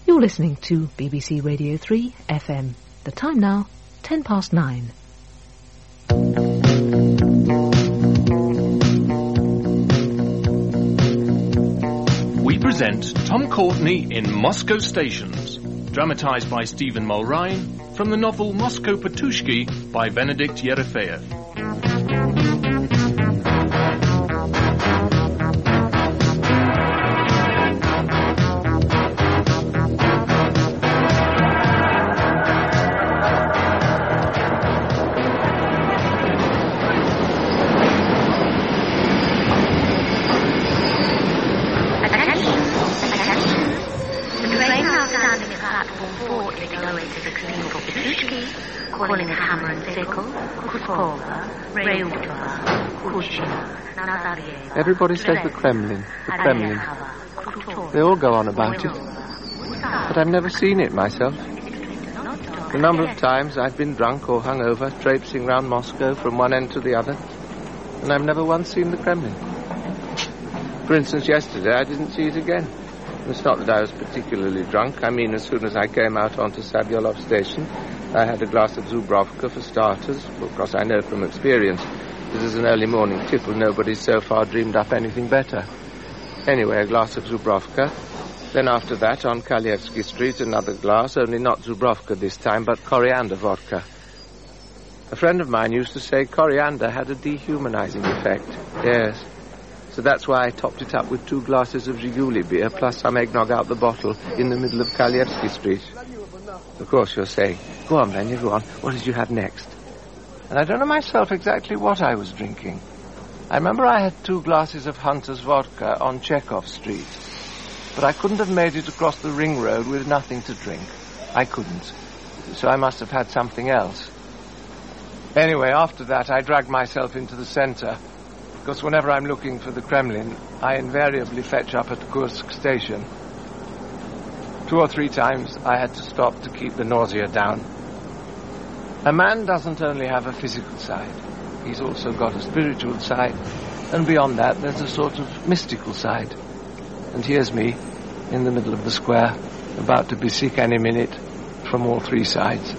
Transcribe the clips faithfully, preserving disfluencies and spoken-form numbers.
You're listening to B B C Radio three F M. The time now, ten past nine. We present Tom Courtenay in Moscow Stations, dramatised by Stephen Mulrine, from the novel Moscow Patushki by Benedikt Yerofeev. Everybody says the Kremlin, the Kremlin. They all go on about it. But I've never seen it myself. The number of times I've been drunk or hungover, traipsing round Moscow from one end to the other, and I've never once seen the Kremlin. For instance, yesterday I didn't see it again. It's not that I was particularly drunk. I mean, as soon as I came out onto Savyolov station, I had a glass of Zubrovka for starters. Of course, I know from experience that as an early morning tipple, nobody's so far dreamed up anything better. Anyway, a glass of Zubrovka. Then after that, on Kalievsky Street, another glass, only not Zubrovka this time, but coriander vodka. A friend of mine used to say coriander had a dehumanizing effect. Yes. So that's why I topped it up with two glasses of Zhiguli beer, plus some eggnog out the bottle, in the middle of Kalievsky Street. Of course, you're saying, go on, Vanya, go on. What did you have next? And I don't know myself exactly what I was drinking. I remember I had two glasses of Hunter's vodka on Chekhov Street. But I couldn't have made it across the ring road with nothing to drink. I couldn't. So I must have had something else. Anyway, after that, I dragged myself into the centre. Because whenever I'm looking for the Kremlin, I invariably fetch up at Kursk station. Two or three times I had to stop to keep the nausea down. A man doesn't only have a physical side. He's also got a spiritual side. And beyond that, there's a sort of mystical side. And here's me, in the middle of the square, about to be sick any minute from all three sides.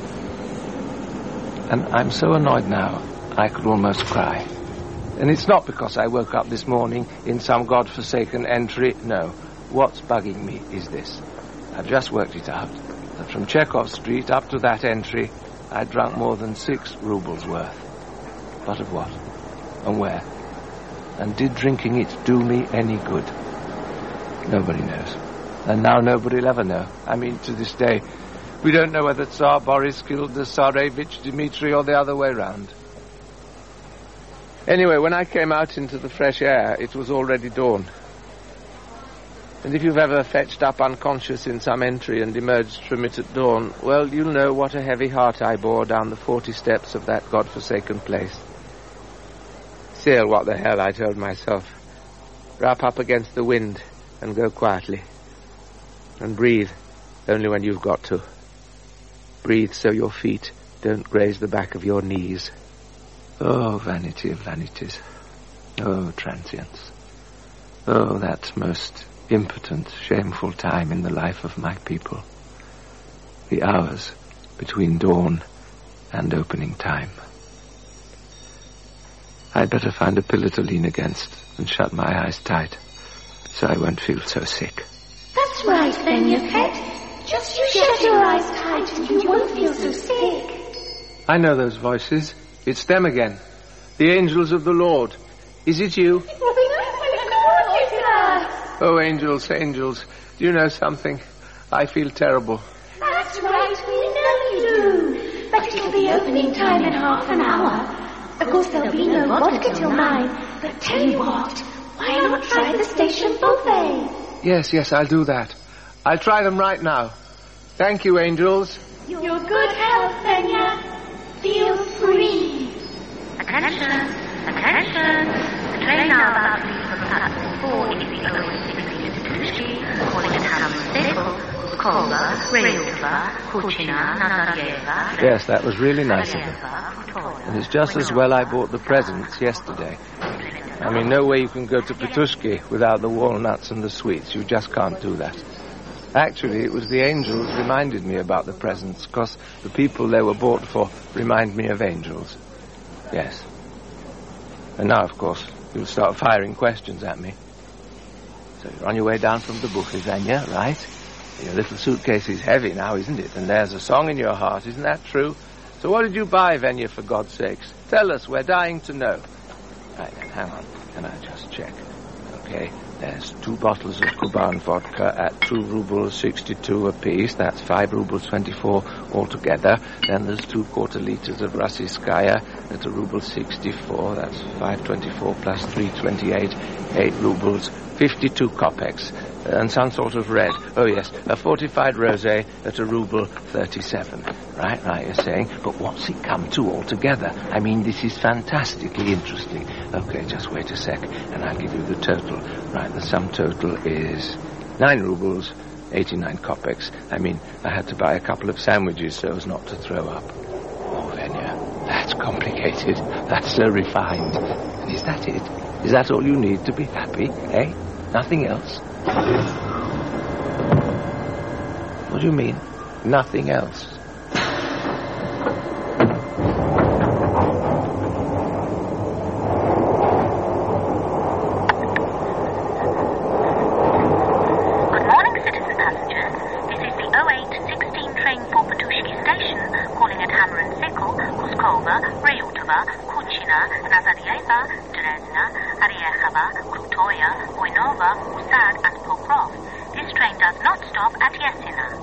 And I'm so annoyed now, I could almost cry. And it's not because I woke up this morning in some godforsaken entry. No, what's bugging me is this. I've just worked it out, that from Chekhov Street up to that entry, I drank more than six rubles worth. But of what? And where? And did drinking it do me any good? Nobody knows. And now nobody'll ever know. I mean, to this day, we don't know whether Tsar Boris killed the Tsarevich Dmitri or the other way round. Anyway, when I came out into the fresh air, it was already dawn. And if you've ever fetched up unconscious in some entry and emerged from it at dawn, well, you'll know what a heavy heart I bore down the forty steps of that godforsaken place. Still, what the hell, I told myself. Wrap up against the wind and go quietly. And breathe only when you've got to. Breathe so your feet don't graze the back of your knees. Oh, vanity of vanities. Oh, transience. Oh, that most impotent, shameful time in the life of my people. The hours between dawn and opening time. I'd better find a pillar to lean against and shut my eyes tight, so I won't feel so sick. That's right, Vanya, pet. Just you shut your eyes tight and you won't feel so sick. I know those voices. It's them again. The angels of the Lord. Is it you? Oh, angels, angels. Do you know something? I feel terrible. That's right, we know you do. But it'll be opening time in half an hour. Of course, there'll be no vodka till nine. But tell you what, why not try the station buffet? Yes, yes, I'll do that. I'll try them right now. Thank you, angels. Your good health, Vanya. Feel free. Attention, attention. The train now about to leave from platform four is the O eight sixteen to Patushki, calling at Hammer-Stekel, Kola, Rayova, Kuchina, Nazareva. Yes, that was really nice of them. And it's just as well I bought the presents yesterday. I mean, no way you can go to Patushki without the walnuts and the sweets. You just can't do that. Actually, it was the angels reminded me about the presents, because the people they were bought for remind me of angels. Yes. And now, of course, you'll start firing questions at me. So you're on your way down from the buffet, Venya, right? Your little suitcase is heavy now, isn't it? And there's a song in your heart, isn't that true? So what did you buy, Venya, for God's sakes? Tell us, we're dying to know. Right then, hang on. Can I just check? Okay, there's two bottles of Kuban vodka at two rubles sixty-two apiece. That's five rubles twenty-four altogether. Then there's two quarter liters of Rossiyskaya at a ruble sixty-four. That's five twenty-four plus three twenty-eight. Eight rubles fifty-two kopecks. And some sort of red. Oh, yes, a fortified rosé at a ruble thirty-seven. Right, right, you're saying. But what's it come to altogether? I mean, this is fantastically interesting. Okay, just wait a sec, and I'll give you the total. Right, the sum total is nine rubles, eighty-nine kopecks. I mean, I had to buy a couple of sandwiches so as not to throw up. Oh, Venya, that's complicated. That's so refined. And is that it? Is that all you need to be happy, eh? Nothing else? What do you mean? Nothing else? Good morning, citizen passengers. This is the oh eight sixteen train for Patushki Station, calling at Hammer and Sickle, Kuskova, Ryutova, Kuchina, Nazarieva, Dresna, Ariechova, Krutoya, Voinova, Usad, and Pokrov. This train does not stop at Yesina.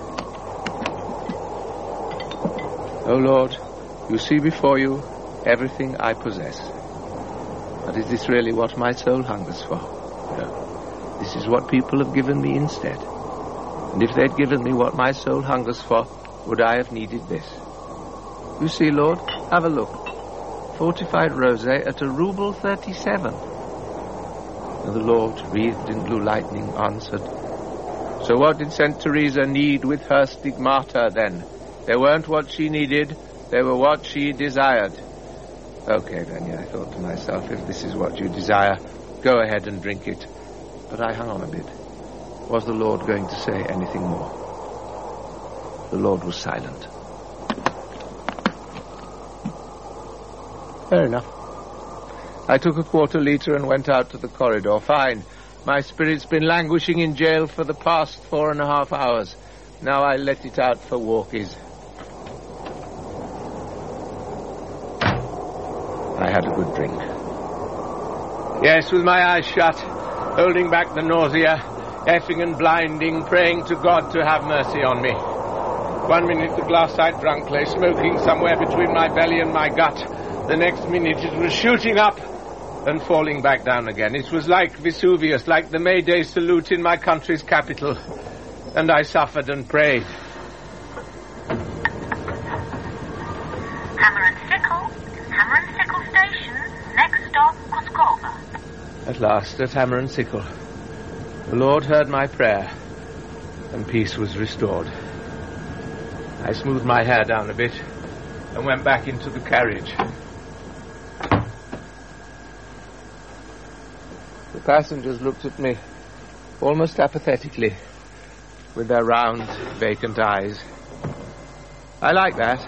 O Lord, you see before you everything I possess. But is this really what my soul hungers for? No. This is what people have given me instead. And if they'd given me what my soul hungers for, would I have needed this? You see, Lord, have a look. Fortified rosé at a ruble thirty-seven. And the Lord, wreathed in blue lightning, answered, So what did Saint Teresa need with her stigmata, then? They weren't what she needed, they were what she desired. Okay, then, yeah, I thought to myself, if this is what you desire, go ahead and drink it. But I hung on a bit. Was the Lord going to say anything more? The Lord was silent. Fair enough. I took a quarter litre and went out to the corridor. Fine. My spirit's been languishing in jail for the past four and a half hours. Now I let it out for walkies. I had a good drink. Yes, with my eyes shut, holding back the nausea, effing and blinding, praying to God to have mercy on me. One minute the glass-eyed drunk lay smoking somewhere between my belly and my gut. The next minute it was shooting up and falling back down again. It was like Vesuvius, like the May Day salute in my country's capital. And I suffered and prayed. Hammer and Sickle, Hammer and Sickle Station, next stop, Kuskova. At last, at Hammer and Sickle, the Lord heard my prayer, and peace was restored. I smoothed my hair down a bit and went back into the carriage. The passengers looked at me almost apathetically, with their round, vacant eyes. I like that.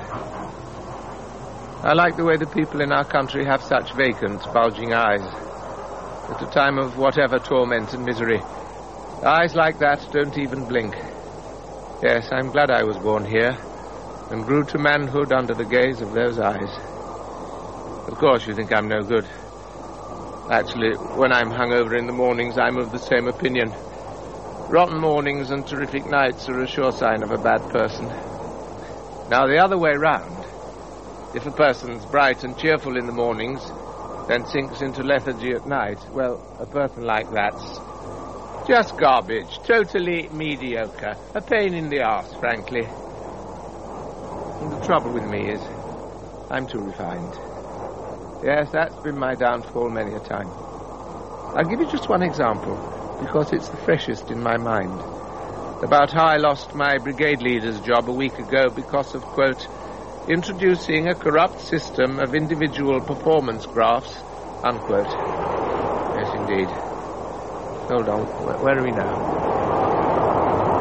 I like the way the people in our country have such vacant, bulging eyes at a time of whatever torment and misery. Eyes like that don't even blink. Yes, I'm glad I was born here and grew to manhood under the gaze of those eyes. Of course you think I'm no good. Actually, when I'm hungover in the mornings, I'm of the same opinion. Rotten mornings and terrific nights are a sure sign of a bad person. Now, the other way round. If a person's bright and cheerful in the mornings, then sinks into lethargy at night, well, a person like that's just garbage, totally mediocre, a pain in the arse, frankly. And the trouble with me is, I'm too refined. Yes, that's been my downfall many a time. I'll give you just one example, because it's the freshest in my mind, about how I lost my brigade leader's job a week ago because of, quote, introducing a corrupt system of individual performance graphs, unquote. Yes, indeed. Hold on, where, where are we now?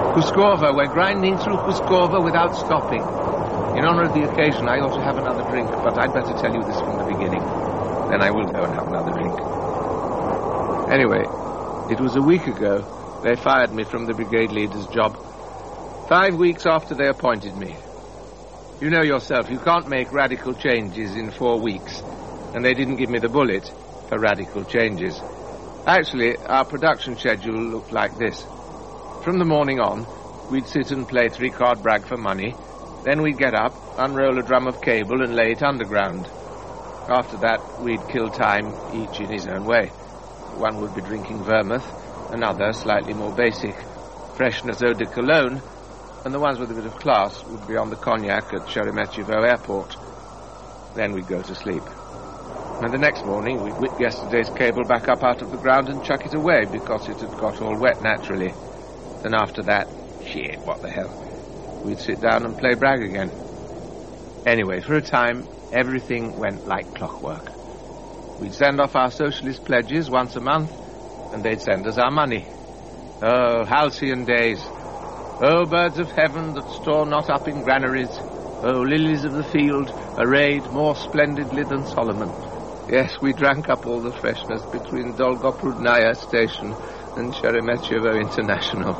Puskova, we're grinding through Puskova without stopping. In honor of the occasion, I ought to have another drink, but I'd better tell you this from the beginning. Then I will go and have another drink. Anyway, it was a week ago they fired me from the brigade leader's job. Five weeks after they appointed me. You know yourself, you can't make radical changes in four weeks. And they didn't give me the bullet for radical changes. Actually, our production schedule looked like this. From the morning on, we'd sit and play three-card brag for money. Then we'd get up, unroll a drum of cable and lay it underground. After that, we'd kill time, each in his own way. One would be drinking vermouth, another, slightly more basic, freshness eau de cologne, and the ones with a bit of class would be on the cognac at Sheremetyevo Airport. Then we'd go to sleep. And the next morning, we'd whip yesterday's cable back up out of the ground and chuck it away because it had got all wet naturally. And after that, shit, what the hell. We'd sit down and play brag again. Anyway, for a time, everything went like clockwork. We'd send off our socialist pledges once a month, and they'd send us our money. Oh, halcyon days. Oh, birds of heaven that store not up in granaries. Oh, lilies of the field, arrayed more splendidly than Solomon. Yes, we drank up all the freshness between Dolgoprudnaya Station and Sheremetyevo International.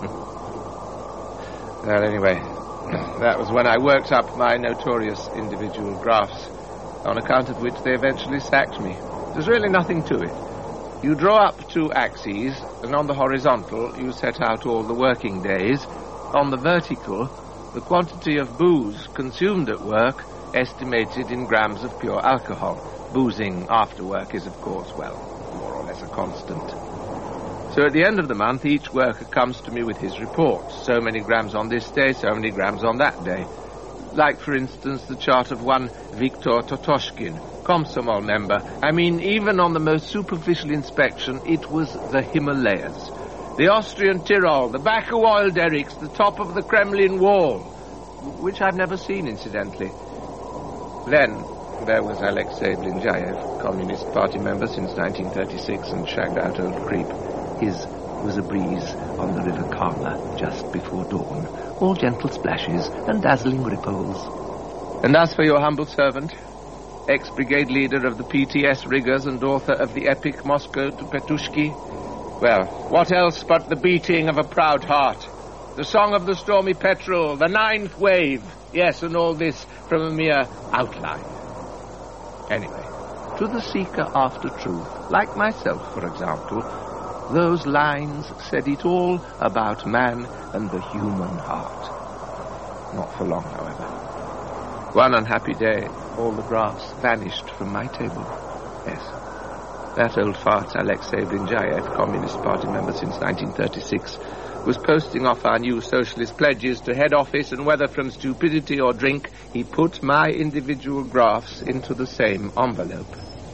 Well, anyway, that was when I worked up my notorious individual graphs, on account of which they eventually sacked me. There's really nothing to it. You draw up two axes, and on the horizontal you set out all the working days. On the vertical, the quantity of booze consumed at work, estimated in grams of pure alcohol. Boozing after work is, of course, well, more or less a constant. So at the end of the month, each worker comes to me with his report. So many grams on this day, so many grams on that day. Like, for instance, the chart of one Viktor Totoshkin, Komsomol member. I mean, even on the most superficial inspection, it was the Himalayas. The Austrian Tyrol, the Baku oil derricks, the top of the Kremlin wall, which I've never seen, incidentally. Then there was Alexei Blinjayev, Communist Party member since nineteen thirty-six and shagged out old creep. His was a breeze on the river Karla just before dawn, all gentle splashes and dazzling ripples. And as for your humble servant, ex-brigade leader of the P T S riggers and author of the epic Moscow to Petushki, well, what else but the beating of a proud heart, the song of the stormy petrel, the ninth wave, yes, and all this from a mere outline. Anyway, to the seeker after truth, like myself, for example, those lines said it all about man and the human heart. Not for long, however. One unhappy day, all the graphs vanished from my table. Yes, that old fart, Alexei Blinjayev, Communist Party member since nineteen thirty-six, was posting off our new socialist pledges to head office, and whether from stupidity or drink, he put my individual graphs into the same envelope.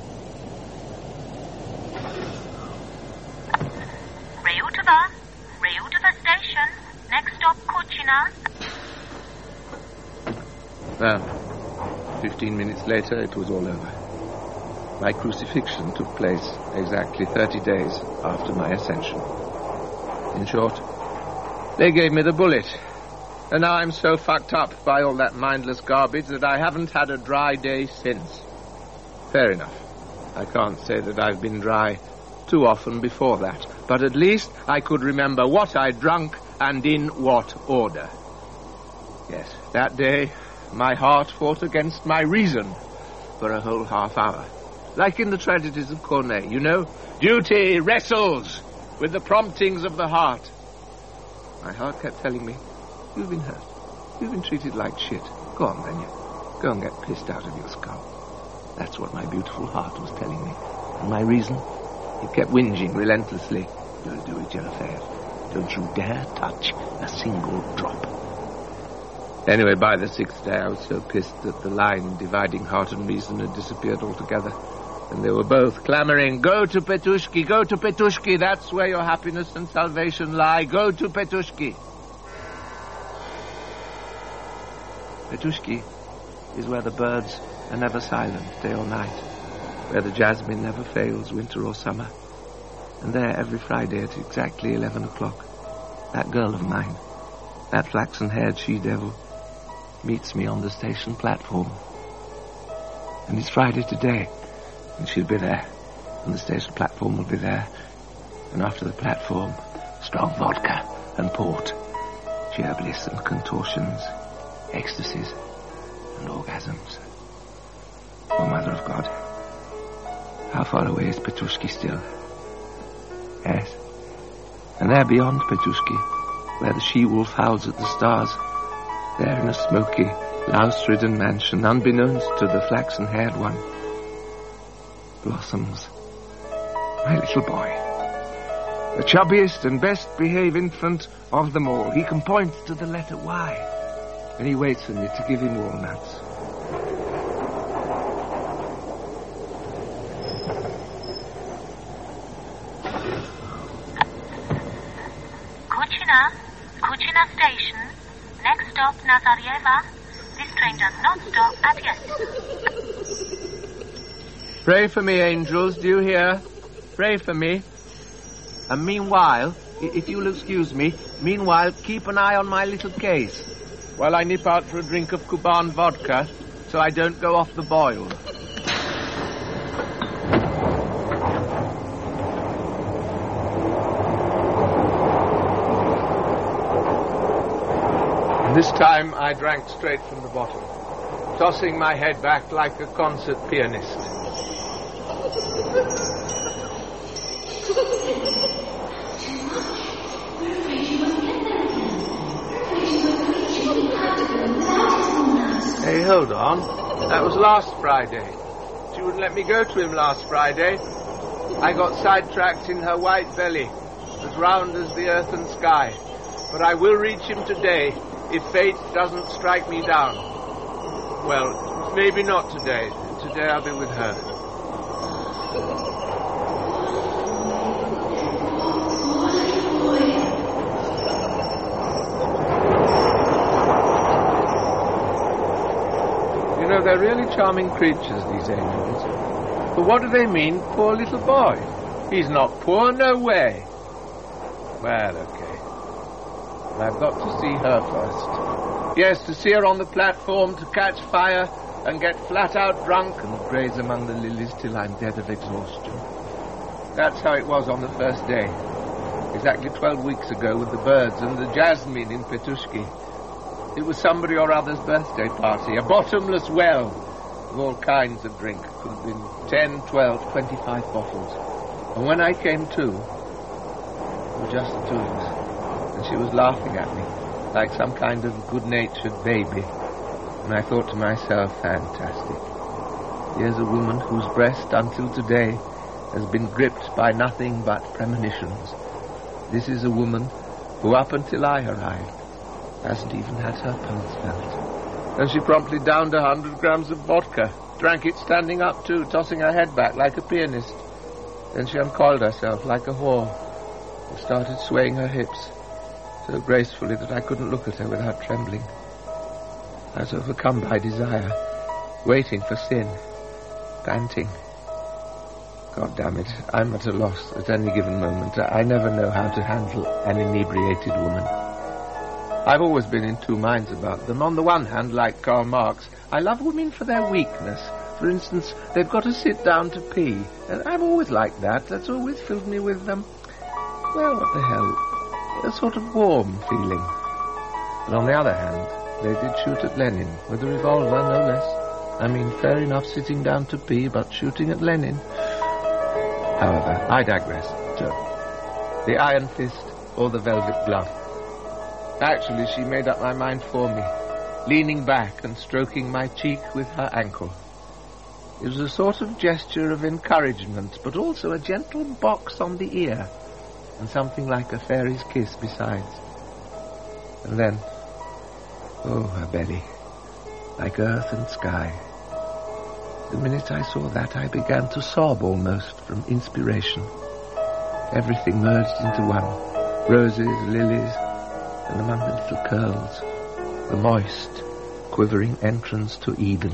Ryutova, Ryutova station, next stop Kuchina. Well, fifteen minutes later, it was all over. My crucifixion took place exactly thirty days after my ascension. In short, they gave me the bullet, and now I'm so fucked up by all that mindless garbage that I haven't had a dry day since. Fair enough. I can't say that I've been dry too often before that, but at least I could remember what I drunk and in what order. Yes, that day, my heart fought against my reason for a whole half hour. Like in the tragedies of Corneille, you know? Duty wrestles with the promptings of the heart. My heart kept telling me, you've been hurt. You've been treated like shit. Go on, Vanya. Go and get pissed out of your skull. That's what my beautiful heart was telling me. And my reason? It kept whinging relentlessly. You'll do it, Yerofeev. Don't you dare touch a single drop. Anyway, by the sixth day, I was so pissed that the line dividing heart and reason had disappeared altogether. And they were both clamoring, go to Petushki, go to Petushki, that's where your happiness and salvation lie, go to Petushki. Petushki is where the birds are never silent, day or night, where the jasmine never fails, winter or summer. And there, every Friday at exactly eleven o'clock, that girl of mine, that flaxen-haired she-devil meets me on the station platform. And it's Friday today, and she'll be there, and the station platform will be there. And after the platform, strong vodka and port, sheer bliss and contortions, ecstasies and orgasms. Oh, Mother of God, how far away is Petushki still? Yes. And there beyond Petushki, where the she-wolf howls at the stars, there in a smoky, louse-ridden mansion, unbeknownst to the flaxen-haired one, blossoms my little boy. The chubbiest and best-behaved infant of them all. He can point to the letter Y, and he waits for me to give him walnuts. Kuchina, Kuchina Station. Next stop, Nazareva. This train does not stop at yes. Pray for me, angels, do you hear? Pray for me. And meanwhile, if you'll excuse me, meanwhile, keep an eye on my little case while I nip out for a drink of Kuban vodka so I don't go off the boil. And this time I drank straight from the bottle, tossing my head back like a concert pianist. Hey, hold on. That was last Friday. She wouldn't let me go to him last Friday. I got sidetracked in her white belly, as round as the earth and sky. But I will reach him today, if fate doesn't strike me down. Well, maybe not today. Today I'll be with her. They're really charming creatures, these angels. But what do they mean, poor little boy? He's not poor, no way. Well, okay. I've got to see her first. Yes, to see her on the platform, to catch fire and get flat out drunk and graze among the lilies till I'm dead of exhaustion. That's how it was on the first day. Exactly twelve weeks ago with the birds and the jasmine in Petushki. It was somebody or other's birthday party, a bottomless well of all kinds of drink. Could have been ten, twelve, twenty-five bottles. And when I came to, it was just the two of us. And she was laughing at me like some kind of good-natured baby. And I thought to myself, fantastic. Here's a woman whose breast until today has been gripped by nothing but premonitions. This is a woman who, up until I arrived, hasn't even had her pulse felt. And she promptly downed a hundred grams of vodka, drank it standing up too, tossing her head back like a pianist. Then she uncoiled herself like a whore and started swaying her hips so gracefully that I couldn't look at her without trembling. I was overcome by desire, waiting for sin, panting. God damn it, I'm at a loss at any given moment. I never know how to handle an inebriated woman. I've always been in two minds about them. On the one hand, like Karl Marx, I love women for their weakness. For instance, they've got to sit down to pee. And I've always liked that. That's always filled me with them. Well, what the hell? A sort of warm feeling. But on the other hand, they did shoot at Lenin, with a revolver, no less. I mean, fair enough sitting down to pee, but shooting at Lenin. However, I digress. So, the iron fist or the velvet glove? Actually, she made up my mind for me, leaning back and stroking my cheek with her ankle. It was a sort of gesture of encouragement, but also a gentle box on the ear, and something like a fairy's kiss besides. And then, oh, her belly, like earth and sky. The minute I saw that, I began to sob almost from inspiration. Everything merged into one. Roses, lilies, and among the little curls, the moist, quivering entrance to Eden,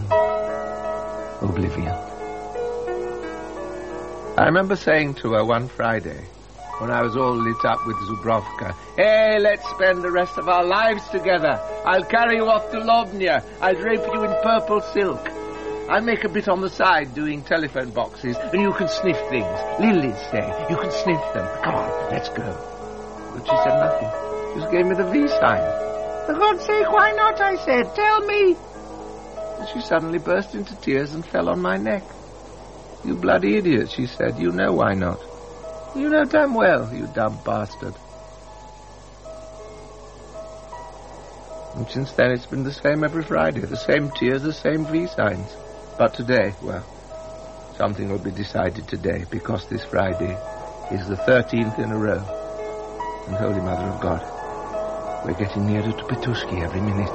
oblivion. I remember saying to her one Friday, when I was all lit up with Zubrovka. Hey, let's spend the rest of our lives together. I'll carry you off to Lobnia. I'll drape you in purple silk. I'll make a bit on the side doing telephone boxes, and you can sniff things. Lilies say, you can sniff them. Come on, let's go. But she said nothing. She just gave me the V sign. For God's sake, why not, I said. Tell me. And she suddenly burst into tears and fell on my neck. You bloody idiot, she said. You know why not. You know damn well, you dumb bastard. And since then it's been the same every Friday. The same tears, the same V signs. But today, well, something will be decided today, because this Friday is the thirteenth in a row. And Holy Mother of God, we're getting nearer to Petushki every minute.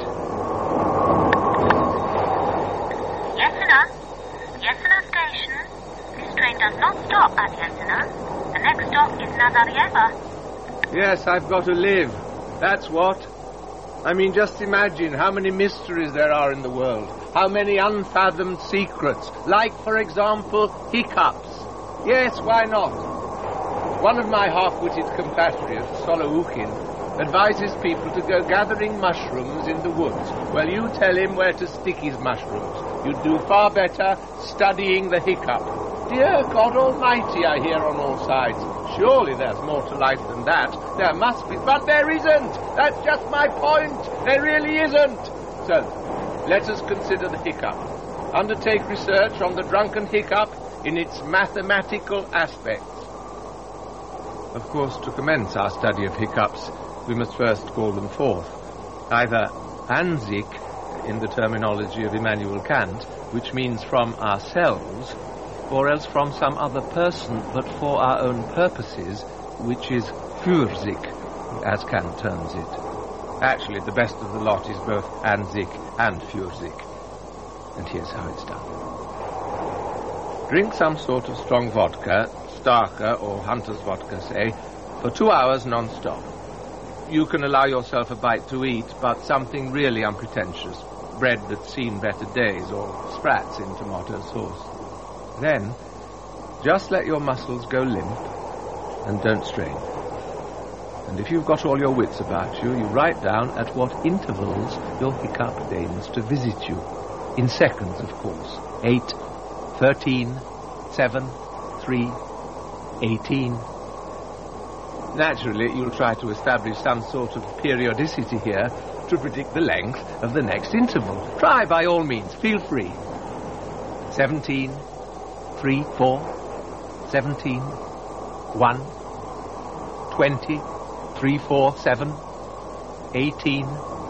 Yesena? Yesena station. This train does not stop at Yesena. The next stop is Nazareva. Yes, I've got to live. That's what. I mean, just imagine how many mysteries there are in the world. How many unfathomed secrets. Like, for example, hiccups. Yes, why not? One of my half-witted compatriots, Soloukin, advises people to go gathering mushrooms in the woods. Well, you tell him where to stick his mushrooms. You'd do far better studying the hiccup. Dear God Almighty, I hear on all sides. Surely there's more to life than that. There must be, but there isn't. That's just my point. There really isn't. So, let us consider the hiccup. Undertake research on the drunken hiccup in its mathematical aspects. Of course, to commence our study of hiccups, we must first call them forth. Either an sich, in the terminology of Immanuel Kant, which means from ourselves, or else from some other person, but for our own purposes, which is für sich, as Kant terms it. Actually, the best of the lot is both an sich and für sich. And here's how it's done. Drink some sort of strong vodka, Starker or Hunter's vodka, say, for two hours non-stop. You can allow yourself a bite to eat, but something really unpretentious. Bread that's seen better days, or sprats in tomato sauce. Then, just let your muscles go limp, and don't strain. And if you've got all your wits about you, you write down at what intervals your hiccup deigns to visit you. In seconds, of course. Eight, thirteen, seven, three, eighteen. Naturally, you'll try to establish some sort of periodicity here to predict the length of the next interval. Try, by all means. Feel free. Seventeen, three, four, seventeen, one, twenty, three, four, seven, eighteen.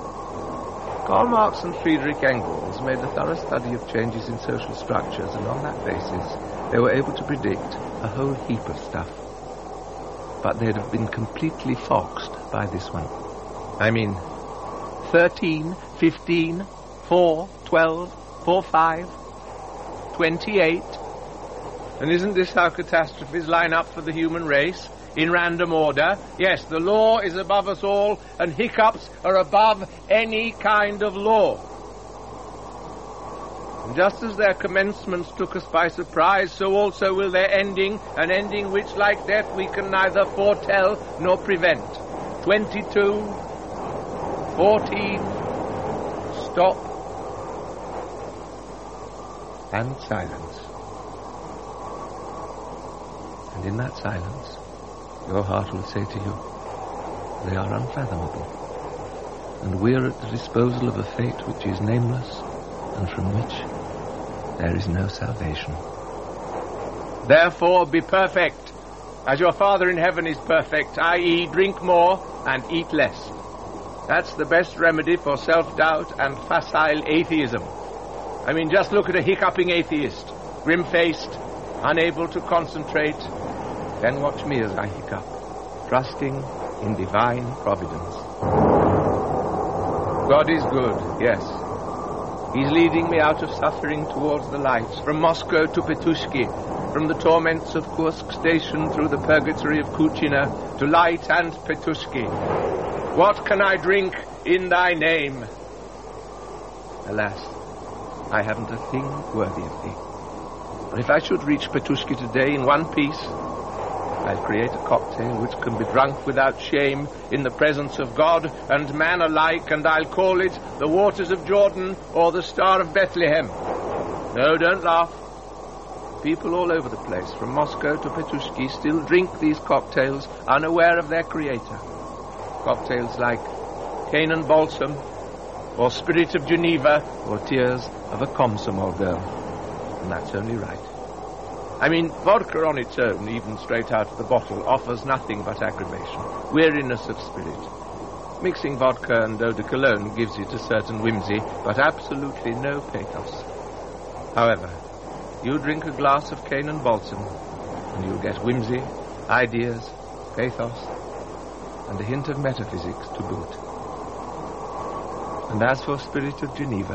Karl Marx and Friedrich Engels made a thorough study of changes in social structures, and on that basis they were able to predict a whole heap of stuff. But they'd have been completely foxed by this one. I mean, thirteen, fifteen, four, twelve, four, five, twenty-eight. And isn't this how catastrophes line up for the human race? In random order. Yes, the law is above us all, and hiccups are above any kind of law. And just as their commencements took us by surprise, so also will their ending, an ending which, like death, we can neither foretell nor prevent. Twenty-two, fourteen, stop, and silence. And in that silence, your heart will say to you, they are unfathomable, and we're at the disposal of a fate which is nameless, and from which there is no salvation. Therefore be perfect, as your Father in heaven is perfect, that is, drink more and eat less. That's the best remedy for self-doubt and facile atheism. I mean, just look at a hiccuping atheist, grim-faced, unable to concentrate. Then watch me as I hiccup, trusting in divine providence. God is good, yes. He's leading me out of suffering towards the light, from Moscow to Petushki, from the torments of Kursk station through the purgatory of Kuchina to light and Petushki. What can I drink in thy name? Alas, I haven't a thing worthy of thee. But if I should reach Petushki today in one piece, I'll create a cocktail which can be drunk without shame in the presence of God and man alike, and I'll call it the Waters of Jordan or the Star of Bethlehem. No, don't laugh. People all over the place, from Moscow to Petushki, still drink these cocktails unaware of their creator. Cocktails like Canaan Balsam, or Spirit of Geneva, or Tears of a Komsomol Girl. And that's only right. I mean, vodka on its own, even straight out of the bottle, offers nothing but aggravation, weariness of spirit. Mixing vodka and eau de cologne gives it a certain whimsy, but absolutely no pathos. However, you drink a glass of Canaan Balsam, and you'll get whimsy, ideas, pathos, and a hint of metaphysics to boot. And as for Spirit of Geneva,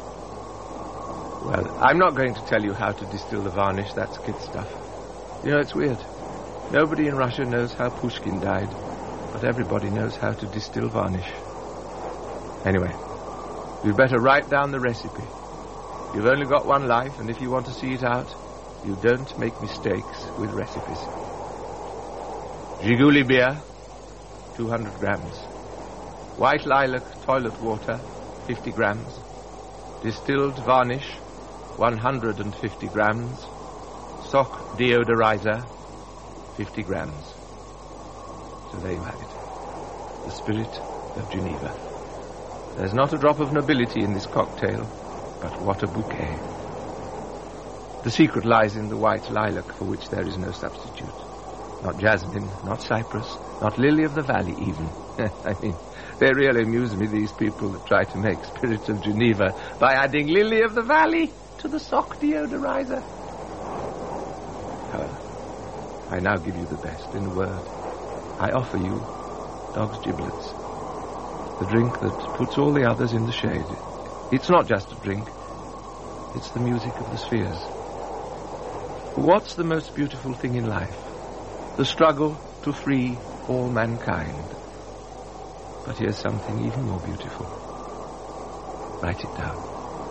well, I'm not going to tell you how to distill the varnish. That's kid stuff. You know, it's weird. Nobody in Russia knows how Pushkin died, but everybody knows how to distill varnish. Anyway, you'd better write down the recipe. You've only got one life, and if you want to see it out, you don't make mistakes with recipes. Zhiguli beer, two hundred grams. White lilac toilet water, fifty grams. Distilled varnish, one hundred fifty grams. Sock deodorizer, fifty grams. So there you have it. The Spirit of Geneva. There's not a drop of nobility in this cocktail, but what a bouquet. The secret lies in the white lilac, for which there is no substitute. Not jasmine, not cypress, not lily of the valley even. I mean, they really amuse me, these people that try to make Spirit of Geneva by adding lily of the valley to the sock deodorizer. However, I now give you the best. In a word, I offer you dog's giblets, the drink that puts all the others in the shade. It's not just a drink, it's the music of the spheres. What's the most beautiful thing in life? The struggle to free all mankind. But here's something even more beautiful. Write it down.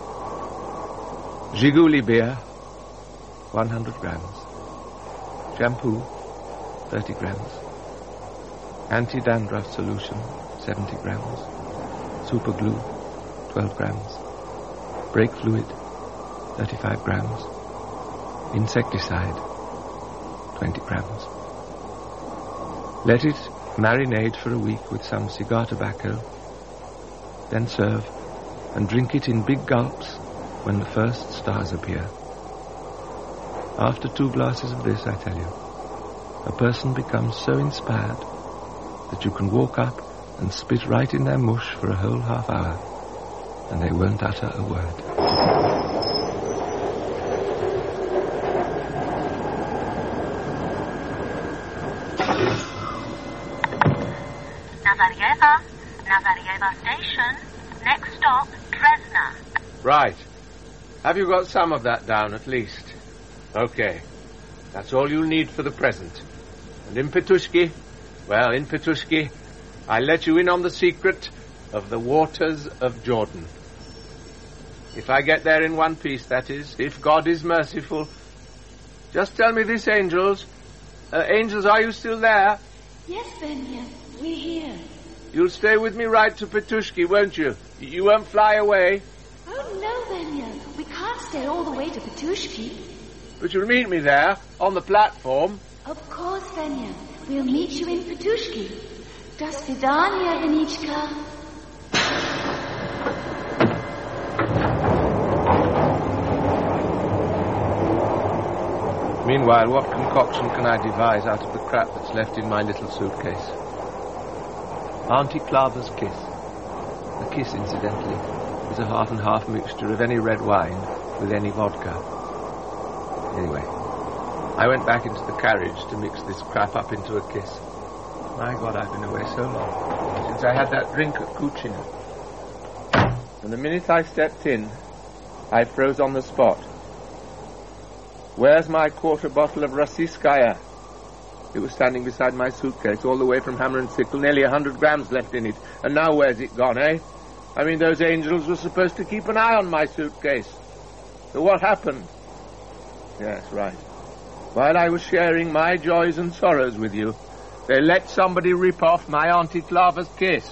Zhiguli beer, one hundred grams. Shampoo, thirty grams. Anti-dandruff solution, seventy grams. Super glue, twelve grams. Brake fluid, thirty-five grams. Insecticide, twenty grams. Let it marinate for a week with some cigar tobacco, then serve and drink it in big gulps when the first stars appear. After two glasses of this, I tell you, a person becomes so inspired that you can walk up and spit right in their mush for a whole half hour, and they won't utter a word. Nazareva, Nazareva Station, next stop, Dresna. Right. Have you got some of that down, at least? Okay. That's all you'll need for the present. And in Petushki, well, in Petushki, I'll let you in on the secret of the Waters of Jordan. If I get there in one piece, that is, if God is merciful. Just tell me this, angels. Uh, angels, are you still there? Yes, Venya, we're here. You'll stay with me right to Petushki, won't you? You won't fly away. Oh, no, Venya. We can't stay all the way to Petushki. But you'll meet me there, on the platform. Of course, Venya. We'll meet you in Petushki. Do svidaniya, Venichka. Meanwhile, what concoction can I devise out of the crap that's left in my little suitcase? Auntie Clava's kiss. The kiss, incidentally, is a half and half mixture of any red wine with any vodka. Anyway, I went back into the carriage to mix this crap up into a kiss. My God, I've been away so long, since I had that drink at Kuchina. And the minute I stepped in, I froze on the spot. Where's my quarter bottle of Rossiyskaya? It was standing beside my suitcase all the way from Hammer and Sickle, nearly a hundred grams left in it. And now where's it gone, eh? I mean, those angels were supposed to keep an eye on my suitcase. So what happened? Yes, right. While I was sharing my joys and sorrows with you, they let somebody rip off my Auntie Clava's kiss.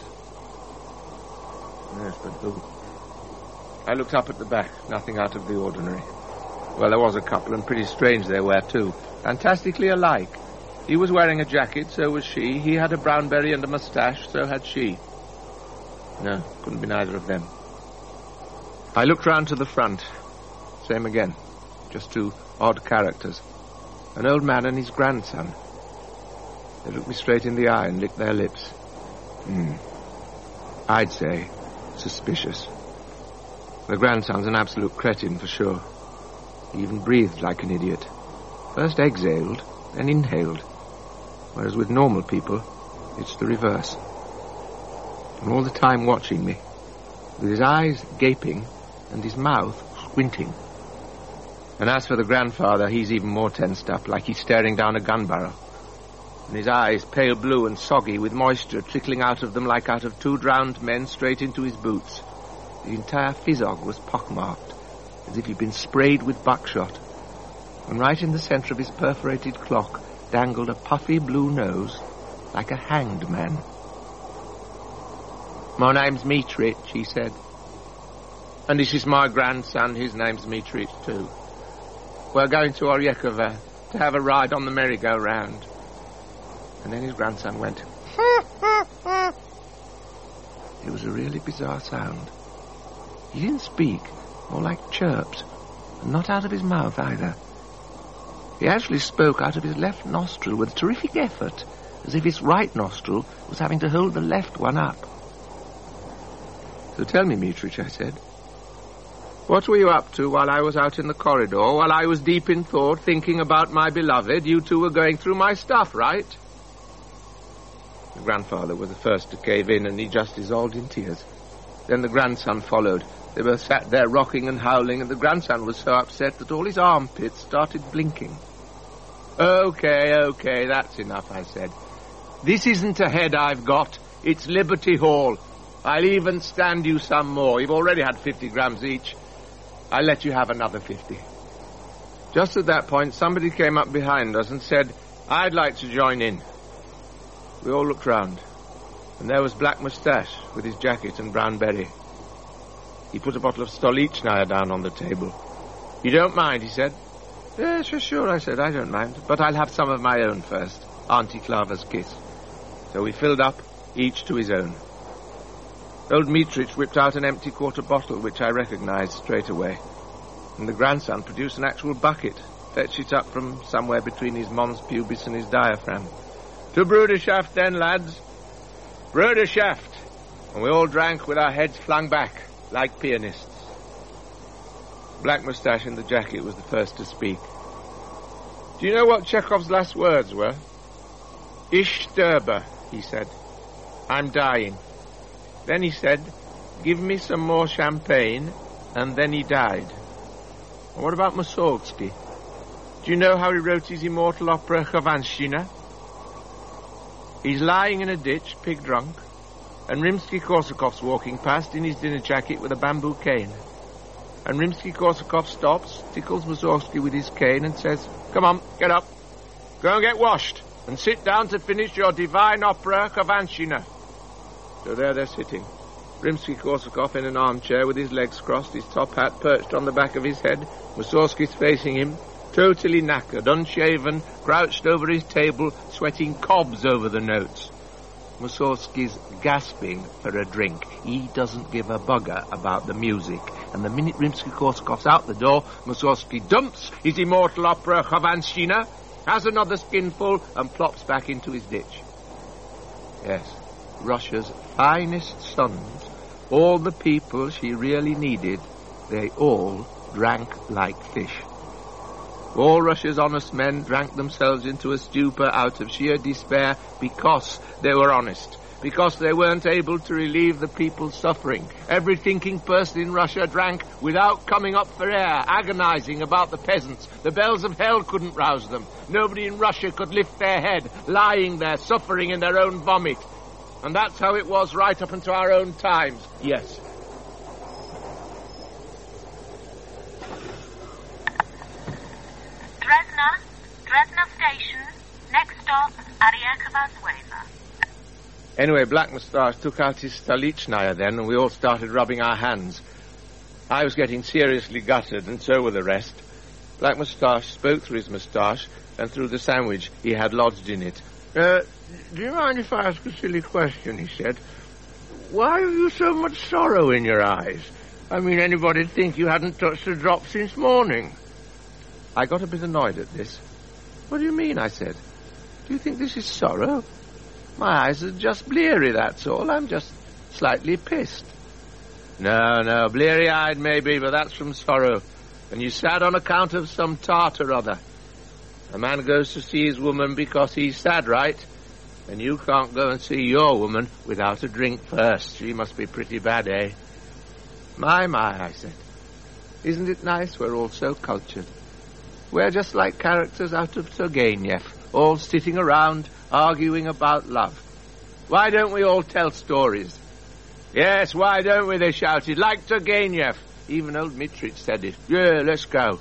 Yes, but who? I looked up at the back, nothing out of the ordinary. Well, there was a couple, and pretty strange they were, too. Fantastically alike. He was wearing a jacket, so was she. He had a brown berry and a moustache, so had she. No, couldn't be neither of them. I looked round to the front. Same again. Just two odd characters. An old man and his grandson. They looked me straight in the eye and licked their lips. Hmm. I'd say suspicious. The grandson's an absolute cretin, for sure. He even breathed like an idiot. First exhaled, then inhaled. Whereas with normal people, it's the reverse. And all the time watching me, with his eyes gaping and his mouth squinting. And as for the grandfather, he's even more tensed up, like he's staring down a gun barrel. And his eyes pale blue and soggy, with moisture trickling out of them like out of two drowned men straight into his boots. The entire physog was pockmarked, as if he'd been sprayed with buckshot. And right in the centre of his perforated clock dangled a puffy blue nose, like a hanged man. "My name's Mitrich," he said. "And this is my grandson, his name's Mitrich too. We're going to Oryekova to have a ride on the merry-go-round." And then his grandson went. It was a really bizarre sound. He didn't speak, more like chirps, and not out of his mouth either. He actually spoke out of his left nostril with terrific effort, as if his right nostril was having to hold the left one up. "So tell me, Mitrich," I said, "what were you up to while I was out in the corridor, while I was deep in thought, thinking about my beloved? You two were going through my stuff, right?" The grandfather was the first to cave in, and he just dissolved in tears. Then the grandson followed. They both sat there rocking and howling, and the grandson was so upset that all his armpits started blinking. "Okay, okay, that's enough," I said. "This isn't a head I've got. It's Liberty Hall. I'll even stand you some more. You've already had fifty grams each. I'll let you have another fifty." Just at that point, somebody came up behind us and said, "I'd like to join in." We all looked round, and there was Black Moustache with his jacket and brown berry. He put a bottle of Stolichnaya down on the table. "You don't mind?" he said. "Yeah, sure, sure," I said. "I don't mind. But I'll have some of my own first. Auntie Clava's kiss." So we filled up, each to his own. Old Mitrich whipped out an empty quarter bottle, which I recognized straight away. And the grandson produced an actual bucket, fetched it up from somewhere between his mons pubis and his diaphragm. "To Bruderschaft, then, lads. Bruderschaft." And we all drank with our heads flung back, like pianists. Black Moustache in the jacket was the first to speak. "Do you know what Chekhov's last words were?" "Ich sterbe," he said. "I'm dying." Then he said, "Give me some more champagne," and then he died. And what about Mussorgsky? Do you know how he wrote his immortal opera Khovanshchina? He's lying in a ditch, pig drunk, and Rimsky-Korsakov's walking past in his dinner jacket with a bamboo cane. And Rimsky-Korsakov stops, tickles Mussorgsky with his cane, and says, "Come on, get up. Go and get washed, and sit down to finish your divine opera Khovanshchina." So there they're sitting. Rimsky-Korsakov in an armchair with his legs crossed, his top hat perched on the back of his head. Mussorgsky's facing him, totally knackered, unshaven, crouched over his table, sweating cobs over the notes. Mussorgsky's gasping for a drink. He doesn't give a bugger about the music. And the minute Rimsky-Korsakov's out the door, Mussorgsky dumps his immortal opera Khovanshchina, has another skinful, and plops back into his ditch. Yes, Russia's finest sons, all the people she really needed, they all drank like fish. All Russia's honest men drank themselves into a stupor out of sheer despair because they were honest, because they weren't able to relieve the people's suffering. Every thinking person in Russia drank without coming up for air, agonizing about the peasants. The bells of hell couldn't rouse them. Nobody in Russia could lift their head, lying there, suffering in their own vomit. And that's how it was right up into our own times. Yes. Dresner? Stop, Aryakova's waiver. Anyway, Black Moustache took out his Stalichnaya then, and we all started rubbing our hands. I was getting seriously gutted, and so were the rest. Black Moustache spoke through his moustache and through the sandwich he had lodged in it. Uh, do you mind if I ask a silly question, he said. Why have you so much sorrow in your eyes? I mean, anybody'd think you hadn't touched a drop since morning. I got a bit annoyed at this. What do you mean, I said. Do you think this is sorrow? My eyes are just bleary, that's all. I'm just slightly pissed. No, no, bleary-eyed maybe, but that's from sorrow. And you sad on account of some tart or other. A man goes to see his woman because he's sad, right? And you can't go and see your woman without a drink first. She must be pretty bad, eh? My, my, I said. Isn't it nice we're all so cultured? We're just like characters out of Turgenev, all sitting around, arguing about love. Why don't we all tell stories? Yes, why don't we, they shouted, like Turgenev. Even old Mitrich said it. Yeah, let's go.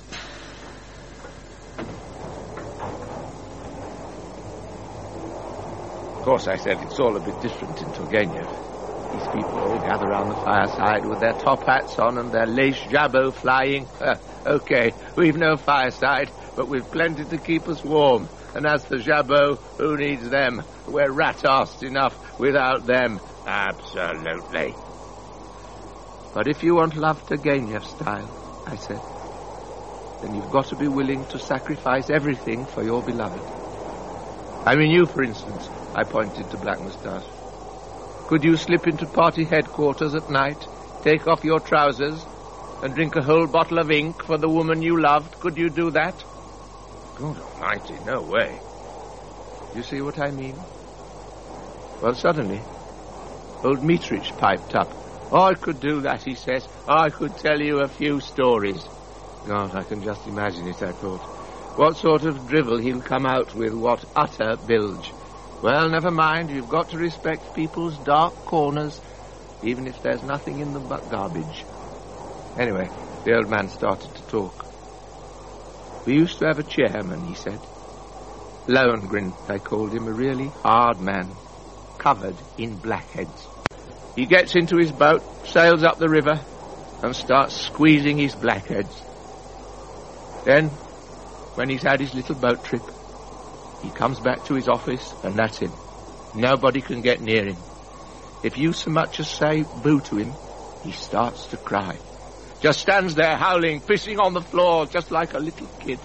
Of course, I said, it's all a bit different in Turgenev. These people all gather round the fireside with their top hats on and their lace jabot flying. Uh, okay, we've no fireside, but we've plenty to keep us warm. And as for jabot, who needs them? We're rat-arsed enough without them. Absolutely. But if you want love Turgenev style, I said, then you've got to be willing to sacrifice everything for your beloved. I mean you, for instance, I pointed to Black Moustache. Could you slip into party headquarters at night, take off your trousers, and drink a whole bottle of ink for the woman you loved? Could you do that? God almighty, no way. You see what I mean? Well, suddenly, old Mitrich piped up. Oh, I could do that, he says. I could tell you a few stories. God, I can just imagine it, I thought. What sort of drivel he'll come out with, what utter bilge. Well, never mind, you've got to respect people's dark corners, even if there's nothing in them but garbage. Anyway, the old man started to talk. We used to have a chairman, he said. Lohengrin, I called him, a really hard man, covered in blackheads. He gets into his boat, sails up the river, and starts squeezing his blackheads. Then, when he's had his little boat trip, he comes back to his office, and that's him. Nobody can get near him. If you so much as say boo to him, he starts to cry. Just stands there howling, pissing on the floor, just like a little kid.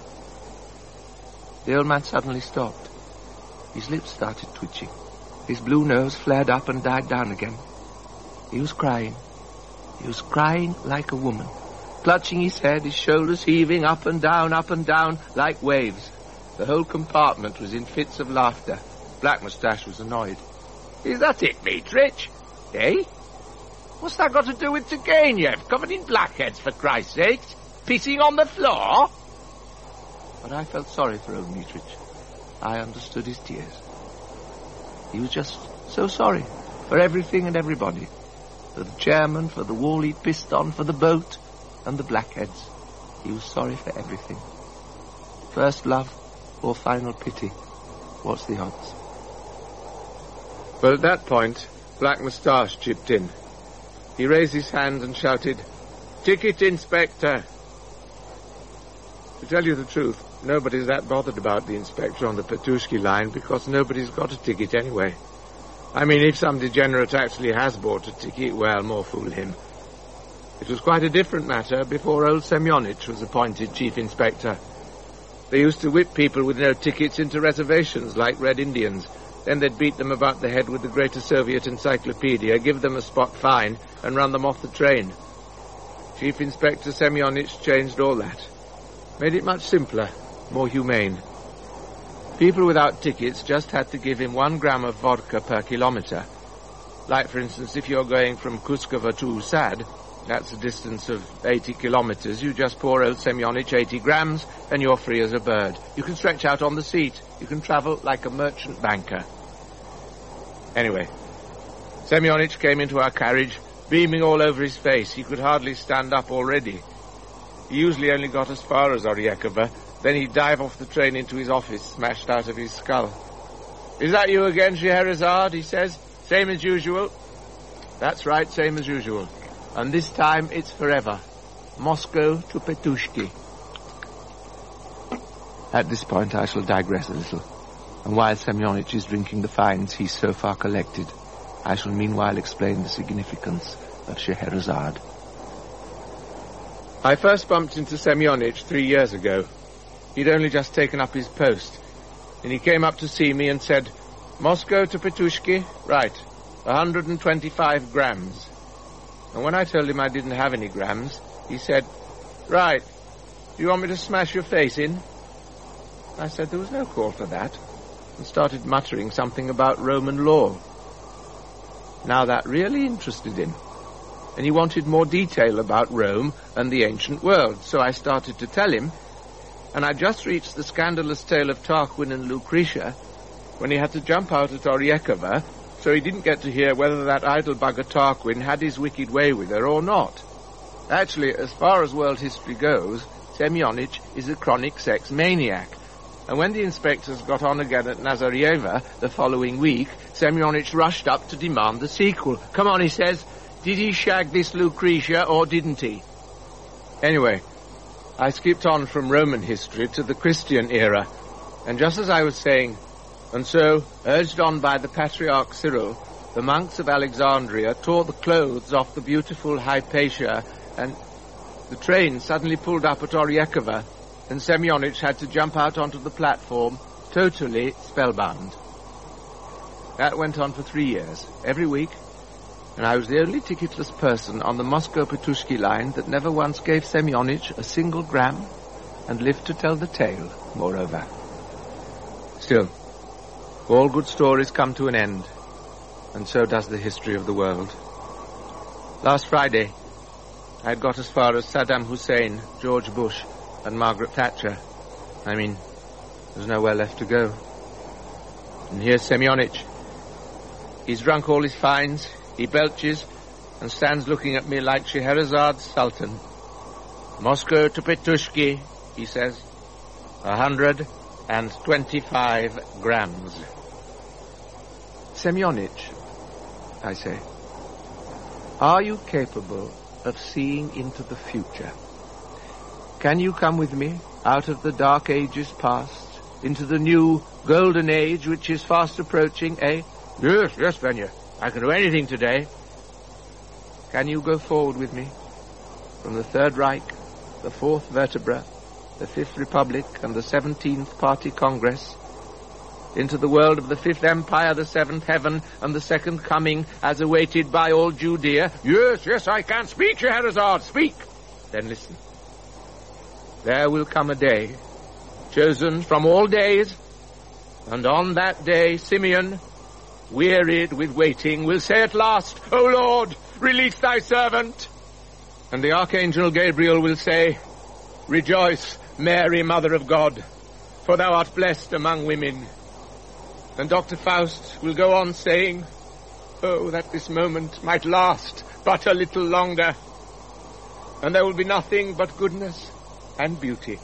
The old man suddenly stopped. His lips started twitching. His blue nose flared up and died down again. He was crying. He was crying like a woman, clutching his head, his shoulders heaving up and down, up and down, like waves. The whole compartment was in fits of laughter. Black Moustache was annoyed. Is that it, Mitrich? Eh? What's that got to do with Turgenev, covered in blackheads, for Christ's sake? Pissing on the floor? But I felt sorry for old Mitrich. I understood his tears. He was just so sorry for everything and everybody. For the chairman, for the wall he'd pissed on, for the boat, and the blackheads. He was sorry for everything. First love or final pity? What's the odds? But at that point, Black Moustache chipped in. He raised his hand and shouted, "Ticket inspector!" To tell you the truth, nobody's that bothered about the inspector on the Petushki line because nobody's got a ticket anyway. I mean, if some degenerate actually has bought a ticket, well, more fool him. It was quite a different matter before old Semyonich was appointed chief inspector. They used to whip people with no tickets into reservations like Red Indians. Then they'd beat them about the head with the Greater Soviet Encyclopedia, give them a spot fine, and run them off the train. Chief Inspector Semyonich changed all that. Made it much simpler, more humane. People without tickets just had to give him one gram of vodka per kilometre. Like, for instance, if you're going from Kuskovo to Usad, that's a distance of eighty kilometres, you just pour old Semyonich eighty grams, and you're free as a bird. You can stretch out on the seat. You can travel like a merchant banker. Anyway, Semyonich came into our carriage, beaming all over his face. He could hardly stand up already. He usually only got as far as Oryekova. Then he'd dive off the train into his office, smashed out of his skull. Is that you again, Scheherazade? He says. Same as usual. That's right, same as usual. And this time it's forever. Moscow to Petushki. At this point I shall digress a little. And while Semyonich is drinking the finds he's so far collected, I shall meanwhile explain the significance of Scheherazade. I first bumped into Semyonich three years ago. He'd only just taken up his post, and he came up to see me and said, Moscow to Petushki? Right, one hundred twenty-five grams. And when I told him I didn't have any grams, he said, right, do you want me to smash your face in? I said there was no call for that, and started muttering something about Roman law. Now that really interested him, and he wanted more detail about Rome and the ancient world, so I started to tell him, and I'd just reached the scandalous tale of Tarquin and Lucretia when he had to jump out at Oryekova, so he didn't get to hear whether that idle bugger Tarquin had his wicked way with her or not. Actually, as far as world history goes, Semyonich is a chronic sex maniac. And when the inspectors got on again at Nazarieva the following week, Semyonich rushed up to demand the sequel. Come on, he says, did he shag this Lucretia or didn't he? Anyway, I skipped on from Roman history to the Christian era, and just as I was saying, and so, urged on by the Patriarch Cyril, the monks of Alexandria tore the clothes off the beautiful Hypatia, and the train suddenly pulled up at Oryekova, and Semyonich had to jump out onto the platform, totally spellbound. That went on for three years, every week, and I was the only ticketless person on the Moscow-Petushki line that never once gave Semyonich a single gram, and lived to tell the tale, moreover. Still, all good stories come to an end, and so does the history of the world. Last Friday, I had got as far as Saddam Hussein, George Bush, and Margaret Thatcher. I mean, there's nowhere left to go. And here's Semyonich. He's drunk all his fines, he belches, and stands looking at me like Scheherazade's sultan. Moscow to Petushki, he says. A hundred and twenty-five grams. Semyonich, I say, are you capable of seeing into the future? Can you come with me out of the dark ages past into the new golden age which is fast approaching, eh? Yes, yes, Vanya. I can do anything today. Can you go forward with me from the Third Reich, the Fourth Vertebra, the Fifth Republic, and the Seventeenth Party Congress into the world of the Fifth Empire, the Seventh Heaven, and the Second Coming as awaited by all Judea? Yes, yes, I can. Speak, Scheherazade, speak. Then listen. There will come a day, chosen from all days, and on that day Simeon, wearied with waiting, will say at last, O Lord, release thy servant. And the Archangel Gabriel will say, Rejoice, Mary, Mother of God, for thou art blessed among women. And Doctor Faust will go on saying, Oh, that this moment might last but a little longer, and there will be nothing but goodness and beauty.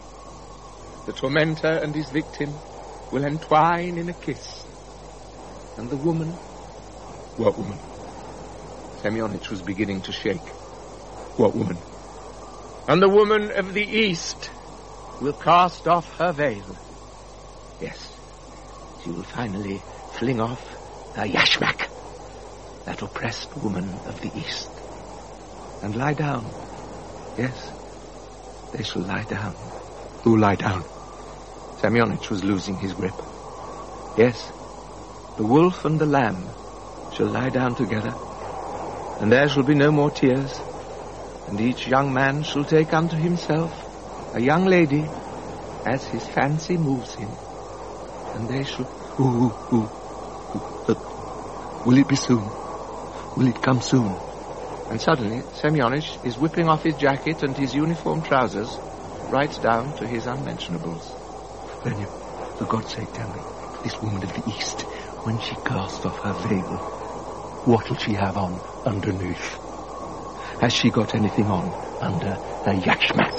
The tormentor and his victim will entwine in a kiss. And the woman... What woman? Semyonich was beginning to shake. What woman? And the woman of the East will cast off her veil. Yes, she will finally fling off her yashmak, that oppressed woman of the East, and lie down. Yes, they shall lie down. Who lie down? Semyonich was losing his grip. Yes, the wolf and the lamb shall lie down together, and there shall be no more tears, and each young man shall take unto himself a young lady as his fancy moves him, and they shall... Ooh, ooh, ooh, ooh. But will it be soon? Will it come soon? And suddenly, Semyonich is whipping off his jacket and his uniform trousers, right down to his unmentionables. Vanya, for God's sake, tell me, this woman of the East, when she casts off her veil, what'll she have on underneath? Has she got anything on under her yashmak?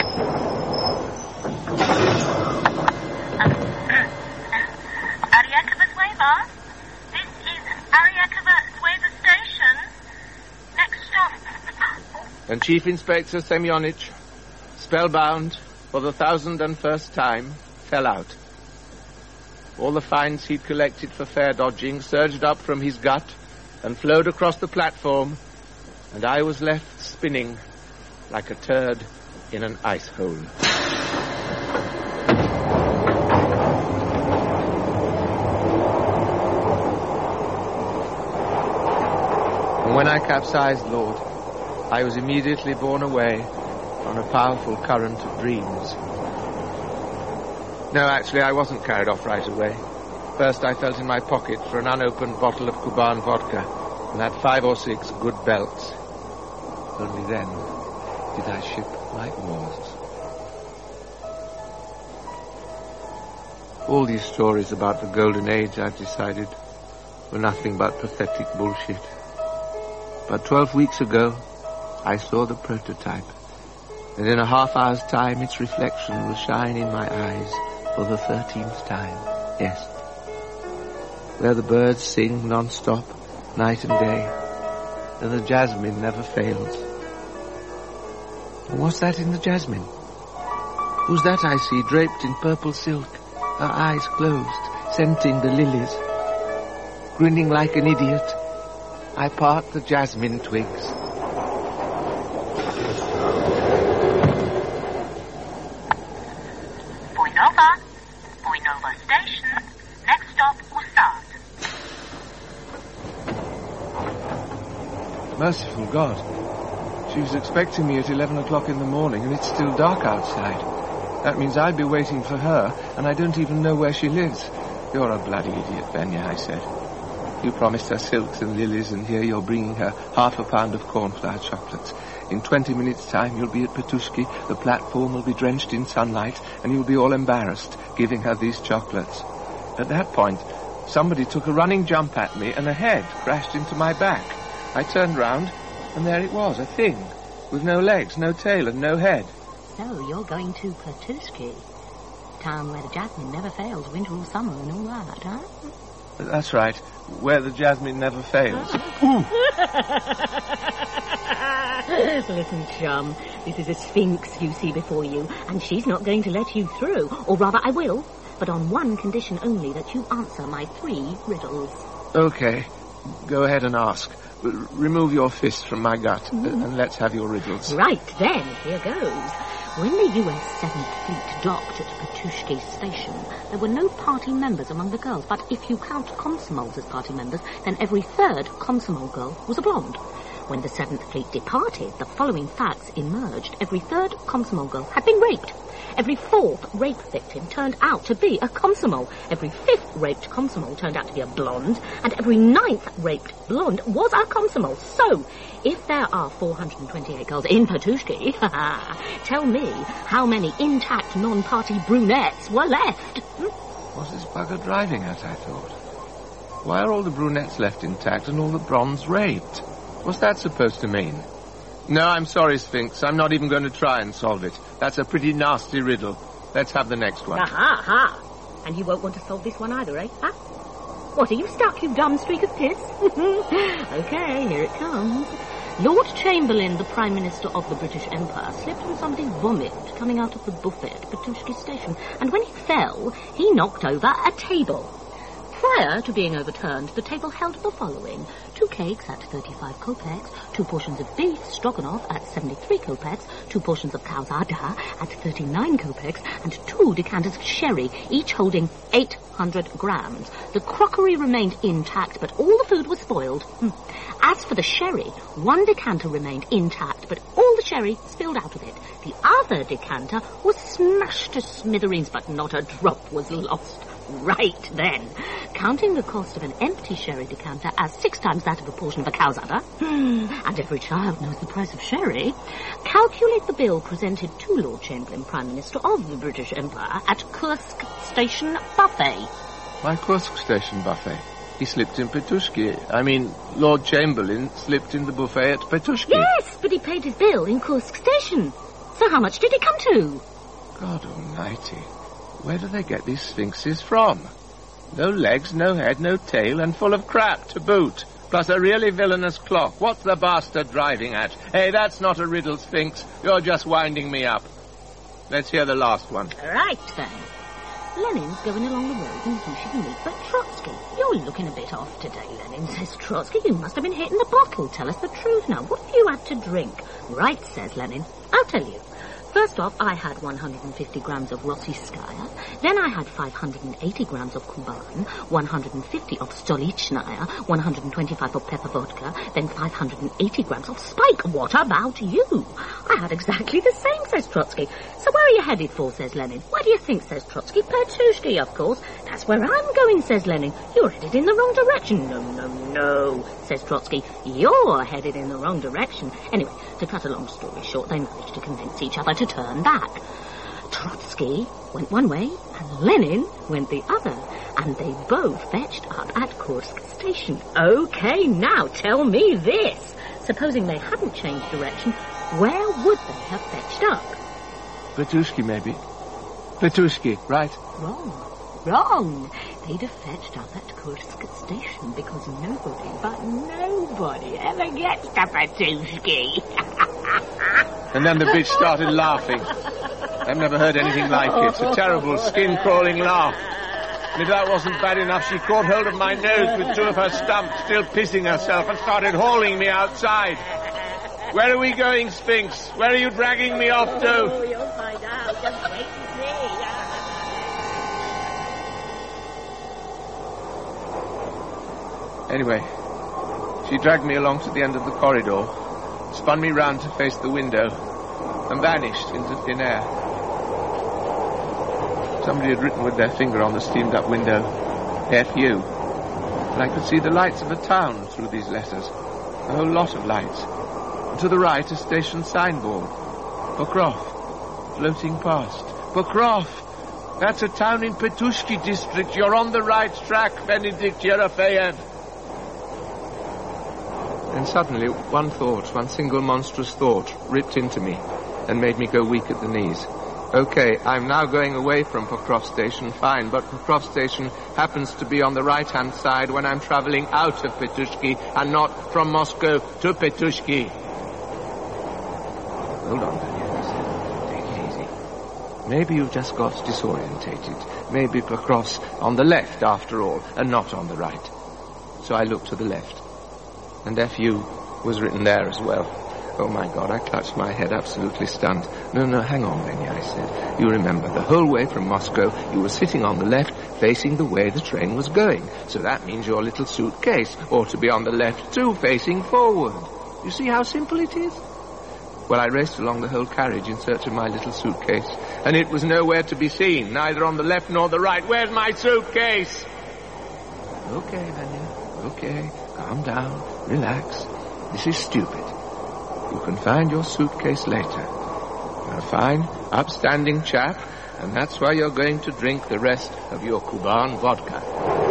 Aryakova's way, And Chief Inspector Semyonich, spellbound for the thousand and first time, fell out. All the fines he'd collected for fare dodging surged up from his gut and flowed across the platform, and I was left spinning like a turd in an ice hole. And when I capsized, Lord, I was immediately borne away on a powerful current of dreams. No, actually, I wasn't carried off right away. First, I felt in my pocket for an unopened bottle of Kuban vodka and had five or six good belts. Only then did I ship my oars. All these stories about the Golden Age, I've decided, were nothing but pathetic bullshit. But twelve weeks ago, I saw the prototype, and in a half hour's time its reflection will shine in my eyes for the thirteenth time, yes. Where the birds sing non-stop, night and day, and the jasmine never fails. And what's that in the jasmine? Who's that I see draped in purple silk, her eyes closed, scenting the lilies? Grinning like an idiot, I part the jasmine twigs. Boinova, Boinova Station, next stop, Ustad. Merciful God. She was expecting me at eleven o'clock in the morning, and it's still dark outside. That means I'll be waiting for her, and I don't even know where she lives. You're a bloody idiot, Venya, I said. You promised her silks and lilies, and here you're bringing her half a pound of cornflour chocolates. In twenty minutes' time, you'll be at Petushki, the platform will be drenched in sunlight, and you'll be all embarrassed, giving her these chocolates. At that point, somebody took a running jump at me, and a head crashed into my back. I turned round, and there it was, a thing, with no legs, no tail, and no head. So you're going to Petushki, town where the jasmine never fails, winter or summer and all that, huh? That's right, where the jasmine never fails. Listen, chum, this is a sphinx you see before you, and she's not going to let you through. Or rather, I will, but on one condition only, that you answer my three riddles. Okay, go ahead and ask. R- remove your fist from my gut, mm. uh, and let's have your riddles. Right, then, here goes. When the U S seventh Fleet docked at Petushki Station, there were no party members among the girls, but if you count Komsomols as party members, then every third Komsomol girl was a blonde. When the seventh Fleet departed, the following facts emerged. Every third Komsomol girl had been raped. Every fourth rape victim turned out to be a Komsomol. Every fifth raped Komsomol turned out to be a blonde. And every ninth raped blonde was a Komsomol. So, if there are four hundred twenty-eight girls in Petushki, tell me how many intact non-party brunettes were left. Hmm? What's this bugger driving at, I thought? Why are all the brunettes left intact and all the blondes raped? What's that supposed to mean? No, I'm sorry, Sphinx. I'm not even going to try and solve it. That's a pretty nasty riddle. Let's have the next one. Aha, ha. And you won't want to solve this one either, eh? Huh? What, are you stuck, you dumb streak of piss? Okay, here it comes. Lord Chamberlain, the Prime Minister of the British Empire, slipped on somebody's vomit coming out of the buffet at Petushki Station, and when he fell, he knocked over a table. Prior to being overturned, the table held the following: two cakes at thirty-five kopecks, two portions of beef stroganoff at seventy-three kopecks, two portions of kauzada at thirty-nine kopecks, and two decanters of sherry, each holding eight hundred grams. The crockery remained intact, but all the food was spoiled. Hmm. As for the sherry, one decanter remained intact, but all the sherry spilled out of it. The other decanter was smashed to smithereens, but not a drop was lost. Right then, counting the cost of an empty sherry decanter as six times that of a portion of a kauzada, and every child knows the price of sherry, calculate the bill presented to Lord Chamberlain, Prime Minister of the British Empire, at Kursk Station Buffet. Why Kursk Station Buffet? He slipped in Petushki. I mean, Lord Chamberlain slipped in the buffet at Petushki. Yes, but he paid his bill in Kursk Station. So how much did it come to? God almighty. Where do they get these sphinxes from? No legs, no head, no tail, and full of crap to boot. Plus a really villainous clock. What's the bastard driving at? Hey, that's not a riddle, Sphinx. You're just winding me up. Let's hear the last one. Right, then. Lenin's going along the road and who should meet but Trotsky. You're looking a bit off today, Lenin, says Trotsky. You must have been hitting the bottle. Tell us the truth now. What have you had to drink? Right, says Lenin. I'll tell you. First off, I had one hundred fifty grams of Rossiyskaya. Then I had five hundred eighty grams of Kuban, one hundred fifty of Stolichnaya, one hundred twenty-five of pepper vodka, then five hundred eighty grams of Spike. What about you? I had exactly the same, says Trotsky. So where are you headed for, says Lenin? Where do you think, says Trotsky? Petushki, of course. That's where I'm going, says Lenin. You're headed in the wrong direction. No, no, no, says Trotsky. You're headed in the wrong direction. Anyway, to cut a long story short, they managed to convince each other to turn back. Trotsky went one way and Lenin went the other, and they both fetched up at Kursk station. Okay, now tell me this. Supposing they hadn't changed direction, where would they have fetched up? Petushki, maybe. Petushki, right? Wrong. Wrong. They'd have fetched up at Kursk station because nobody but nobody ever gets to Petushki. And then the bitch started laughing. I've never heard anything like it. It's a terrible, skin-crawling laugh. And if that wasn't bad enough, she caught hold of my nose with two of her stumps, still pissing herself, and started hauling me outside. Where are we going, Sphinx? Where are you dragging me off to? Oh, you'll find out. Just wait and see. Anyway, she dragged me along to the end of the corridor, spun me round to face the window, and vanished into thin air. Somebody had written with their finger on the steamed-up window, F U. And I could see the lights of a town through these letters, a whole lot of lights. And to the right, a station signboard, Pokrov, floating past. Pokrov! That's a town in Petushki district. You're on the right track, Benedict Yerofeyev. And suddenly, one thought, one single monstrous thought, ripped into me and made me go weak at the knees. Okay, I'm now going away from Pokrov Station, fine, but Pokrov Station happens to be on the right-hand side when I'm traveling out of Petushki and not from Moscow to Petushki. Hold on, Daniel, I said. Take it easy. Maybe you've just got disorientated. Maybe Pokrov's on the left, after all, and not on the right. So I looked to the left. And F U was written there as well. Oh, my God, I clutched my head, absolutely stunned. No, no, hang on, Benny, I said. You remember, the whole way from Moscow, you were sitting on the left, facing the way the train was going. So that means your little suitcase ought to be on the left, too, facing forward. You see how simple it is? Well, I raced along the whole carriage in search of my little suitcase, and it was nowhere to be seen, neither on the left nor the right. Where's my suitcase? Okay, Benny, okay. Calm down, relax. This is stupid. You can find your suitcase later. You're a fine, upstanding chap, and that's why you're going to drink the rest of your Kuban vodka.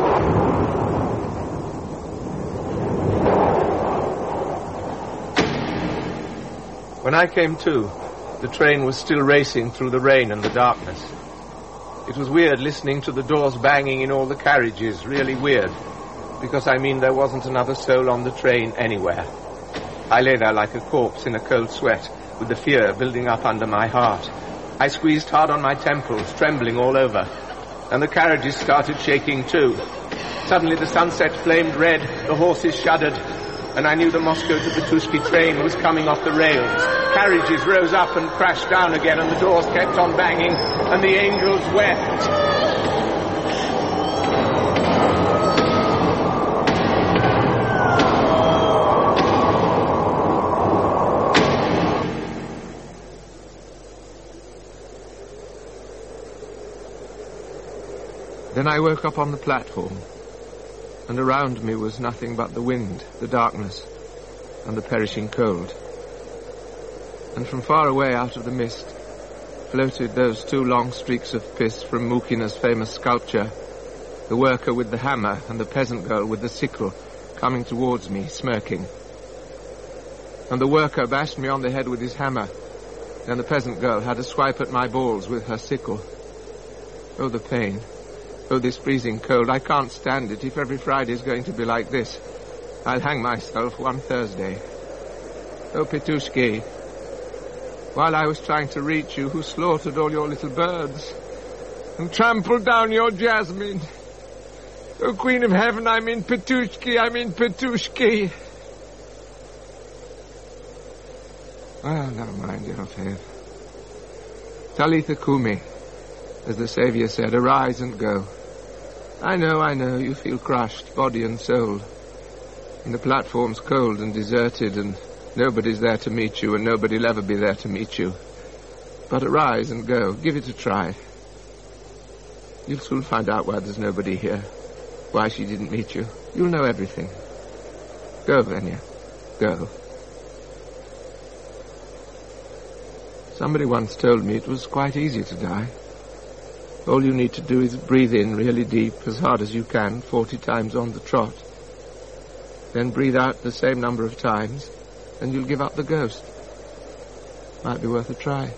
When I came to, the train was still racing through the rain and the darkness. It was weird listening to the doors banging in all the carriages, really weird, because, I mean, there wasn't another soul on the train anywhere. I lay there like a corpse in a cold sweat, with the fear building up under my heart. I squeezed hard on my temples, trembling all over, and the carriages started shaking too. Suddenly the sunset flamed red, the horses shuddered, and I knew the Moscow to Petushki train was coming off the rails. Carriages rose up and crashed down again, and the doors kept on banging, and the angels wept. Then I woke up on the platform, and around me was nothing but the wind, the darkness, and the perishing cold. And from far away out of the mist floated those two long streaks of piss from Mukina's famous sculpture, the worker with the hammer and the peasant girl with the sickle coming towards me, smirking. And the worker bashed me on the head with his hammer, and the peasant girl had a swipe at my balls with her sickle. Oh, the pain. Oh, this freezing cold. I can't stand it if every Friday's going to be like this. I'll hang myself one Thursday. Oh, Petushki, while I was trying to reach you, who slaughtered all your little birds and trampled down your jasmine. Oh, Queen of Heaven, I'm in Petushki, I'm in Petushki. Well, never mind, Yerofeev. Talitha Kumi, as the Saviour said, arise and go. I know, I know, you feel crushed, body and soul. And the platform's cold and deserted, and nobody's there to meet you, and nobody'll ever be there to meet you. But arise and go, give it a try. You'll soon find out why there's nobody here, why she didn't meet you. You'll know everything. Go, Venya, go. Somebody once told me it was quite easy to die. All you need to do is breathe in really deep, as hard as you can, forty times on the trot. Then breathe out the same number of times, and you'll give up the ghost. Might be worth a try.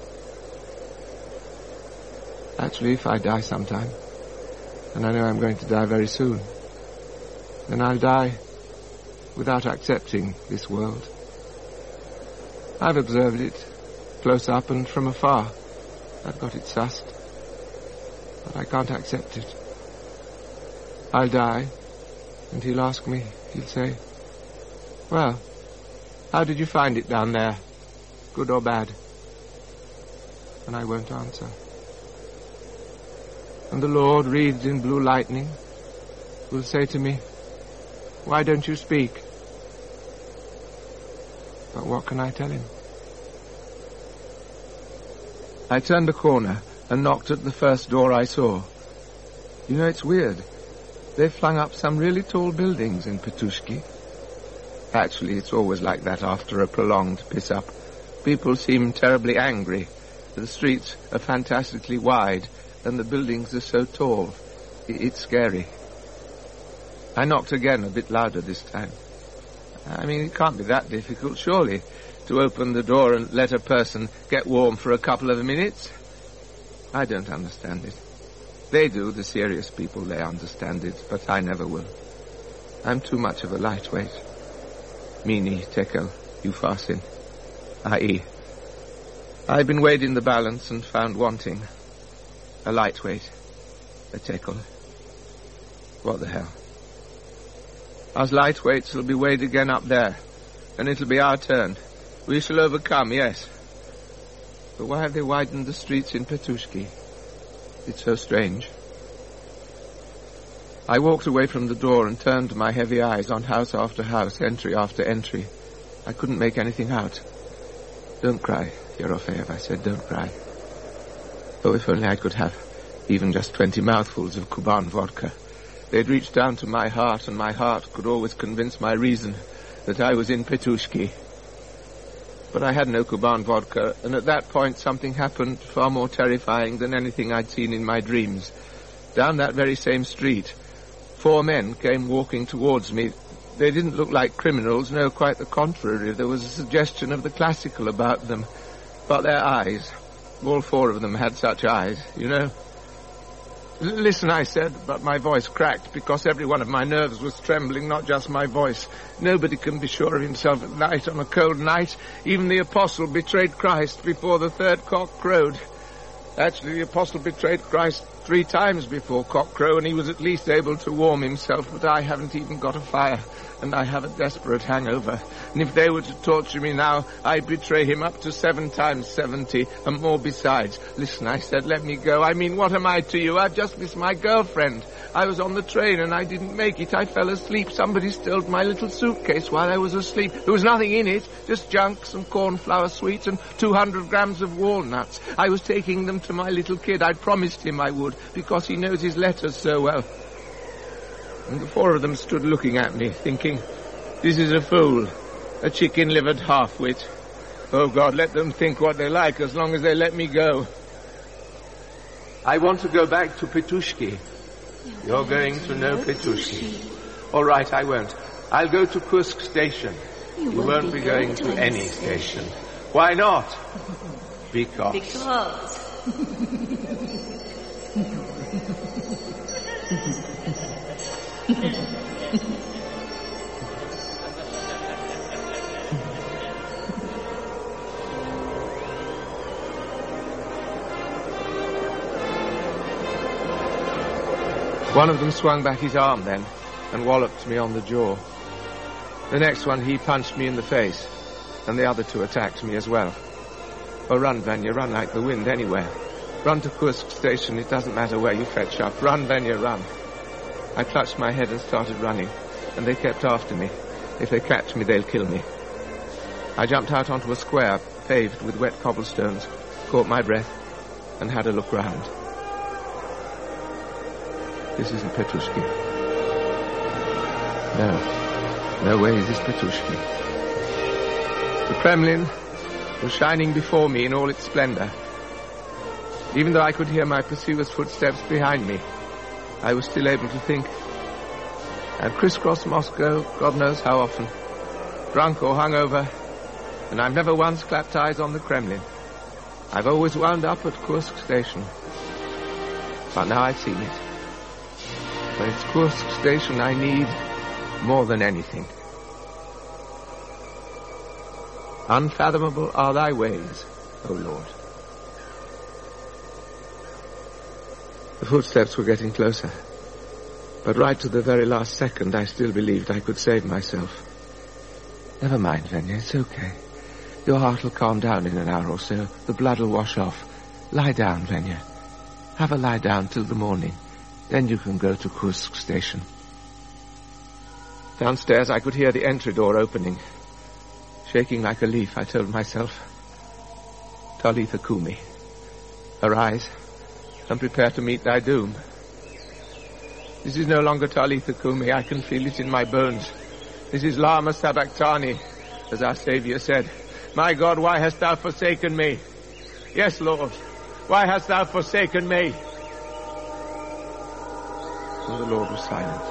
Actually, if I die sometime, and I know I'm going to die very soon, then I'll die without accepting this world. I've observed it, close up and from afar. I've got it sussed. But I can't accept it. I'll die, and he'll ask me, he'll say, well, how did you find it down there? Good or bad? And I won't answer. And the Lord, wreathed in blue lightning, will say to me, why don't you speak? But what can I tell him? I turned a corner and knocked at the first door I saw. You know, it's weird. They've flung up some really tall buildings in Petushki. Actually, it's always like that after a prolonged piss-up. People seem terribly angry. The streets are fantastically wide, and the buildings are so tall. It's scary. I knocked again, a bit louder this time. I mean, it can't be that difficult, surely, to open the door and let a person get warm for a couple of minutes. I don't understand it. They do, the serious people, they understand it, but I never will. I'm too much of a lightweight. Mini, tekel, ufasin, that is. I've been weighed in the balance and found wanting. A lightweight, a tekel. What the hell? Us lightweights will be weighed again up there, and it'll be our turn. We shall overcome, yes. But why have they widened the streets in Petushki? It's so strange. I walked away from the door and turned my heavy eyes on house after house, entry after entry. I couldn't make anything out. Don't cry, Yerofeev, I said, don't cry. Oh, if only I could have even just twenty mouthfuls of Kuban vodka. They'd reach down to my heart, and my heart could always convince my reason that I was in Petushki. But I had no Kuban vodka, and at that point something happened far more terrifying than anything I'd seen in my dreams. Down that very same street, four men came walking towards me. They didn't look like criminals, no, quite the contrary. There was a suggestion of the classical about them. But their eyes, all four of them had such eyes, you know. L- listen, I said, but my voice cracked because every one of my nerves was trembling, not just my voice. Nobody can be sure of himself at night on a cold night. Even the apostle betrayed Christ before the third cock crowed. Actually, the apostle betrayed Christ three times before cockcrow, and he was at least able to warm himself, but I haven't even got a fire, and I have a desperate hangover. And if they were to torture me now, I'd betray him up to seven times seventy, and more besides. Listen, I said, let me go. I mean, what am I to you? I've just missed my girlfriend. I was on the train, and I didn't make it. I fell asleep. Somebody stole my little suitcase while I was asleep. There was nothing in it, just junk, some cornflower sweets, and two hundred grams of walnuts. I was taking them to my little kid. I'd promised him I would, because he knows his letters so well. And the four of them stood looking at me, thinking, this is a fool, a chicken-livered half-wit. Oh, God, let them think what they like, as long as they let me go. I want to go back to Petushki. You're going to know Petushki. All right, I won't. I'll go to Kursk station. You won't be going to any station. Why not? Because. Because. One of them swung back his arm then and walloped me on the jaw. The next one, he punched me in the face, and the other two attacked me as well. Oh, run, Vanya, run like the wind anywhere. Run to Kursk station, it doesn't matter where you fetch up. Run, Vanya, run. I clutched my head and started running, and they kept after me. If they catch me, they'll kill me. I jumped out onto a square paved with wet cobblestones, caught my breath, and had a look round. This isn't Petrushki. No, no way is this Petrushki. The Kremlin was shining before me in all its splendor. Even though I could hear my pursuer's footsteps behind me, I was still able to think. I've crisscrossed Moscow, God knows how often, drunk or hungover, and I've never once clapped eyes on the Kremlin. I've always wound up at Kursk station. But now I've seen it. But it's Kursk station I need more than anything. Unfathomable are thy ways, O Lord. The footsteps were getting closer, but right to the very last second I still believed I could save myself. Never mind, Venya, it's okay. Your heart will calm down in an hour or so. The blood will wash off. Lie down, Venya. Have a lie down till the morning. Then you can go to Kursk station. Downstairs I could hear the entry door opening. Shaking like a leaf, I told myself, Talitha Kumi, arise and prepare to meet thy doom. This is no longer Talitha Kumi. I can feel it in my bones. This is Lama Sabachthani, as our Saviour said. My God, why hast thou forsaken me? Yes, Lord, why hast thou forsaken me? And the Lord was silent.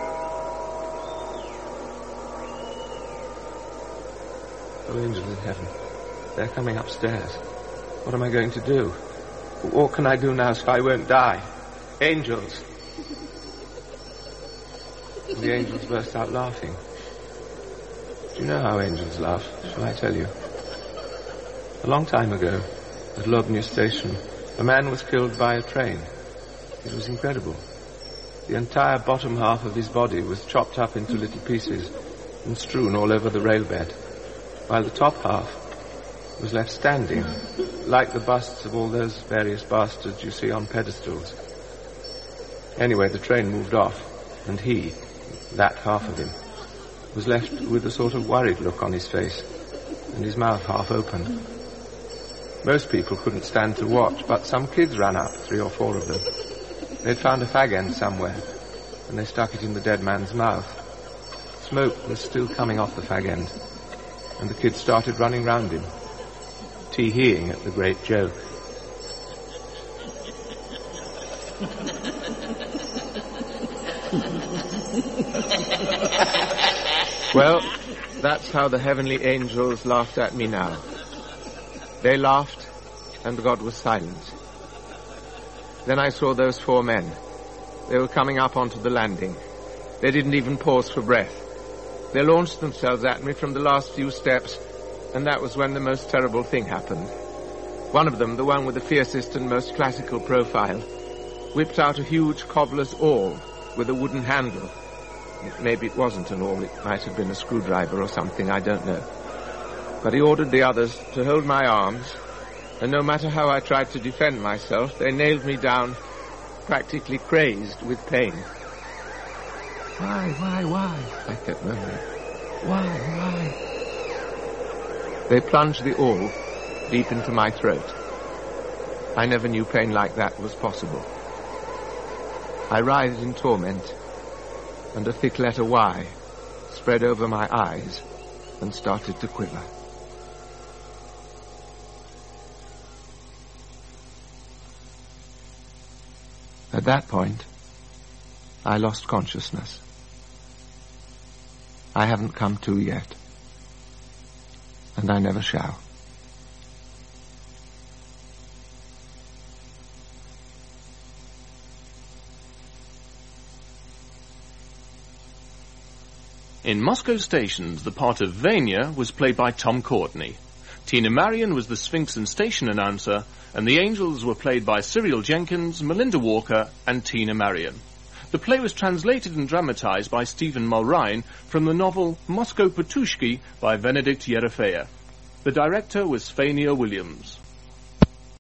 Oh, angels in heaven, they're coming upstairs. What am I going to do? What can I do now so I won't die? Angels. And the angels burst out laughing. Do you know how angels laugh? Shall I tell you? A long time ago, at Lobny station, a man was killed by a train. It was incredible. The entire bottom half of his body was chopped up into little pieces and strewn all over the railbed, while the top half was left standing, like the busts of all those various bastards you see on pedestals. Anyway, the train moved off, and he, that half of him, was left with a sort of worried look on his face, and his mouth half open. Most people couldn't stand to watch, but some kids ran up, three or four of them. They'd found a fag end somewhere, and they stuck it in the dead man's mouth. Smoke was still coming off the fag end, and the kids started running round him, tee-heeing at the great joke. Well, that's how the heavenly angels laughed at me now. They laughed, and God was silent. Then I saw those four men. They were coming up onto the landing. They didn't even pause for breath. They launched themselves at me from the last few steps, and that was when the most terrible thing happened. One of them, the one with the fiercest and most classical profile, whipped out a huge cobbler's awl with a wooden handle. Maybe it wasn't an awl, it might have been a screwdriver or something, I don't know. But he ordered the others to hold my arms, and no matter how I tried to defend myself, they nailed me down, practically crazed with pain. Why, why, why? I kept murmuring. Why, why? They plunged the awl deep into my throat. I never knew pain like that was possible. I writhed in torment, and a thick letter Y spread over my eyes and started to quiver. At that point, I lost consciousness. I haven't come to yet, and I never shall. In Moscow stations, the part of Vanya was played by Tom Courtney. Tina Marion was the Sphinx and station announcer, and the angels were played by Cyril Jenkins, Melinda Walker, and Tina Marion. The play was translated and dramatised by Stephen Mulrine from the novel Moscow Patushki by Benedict Yerefeev. The director was Fania Williams.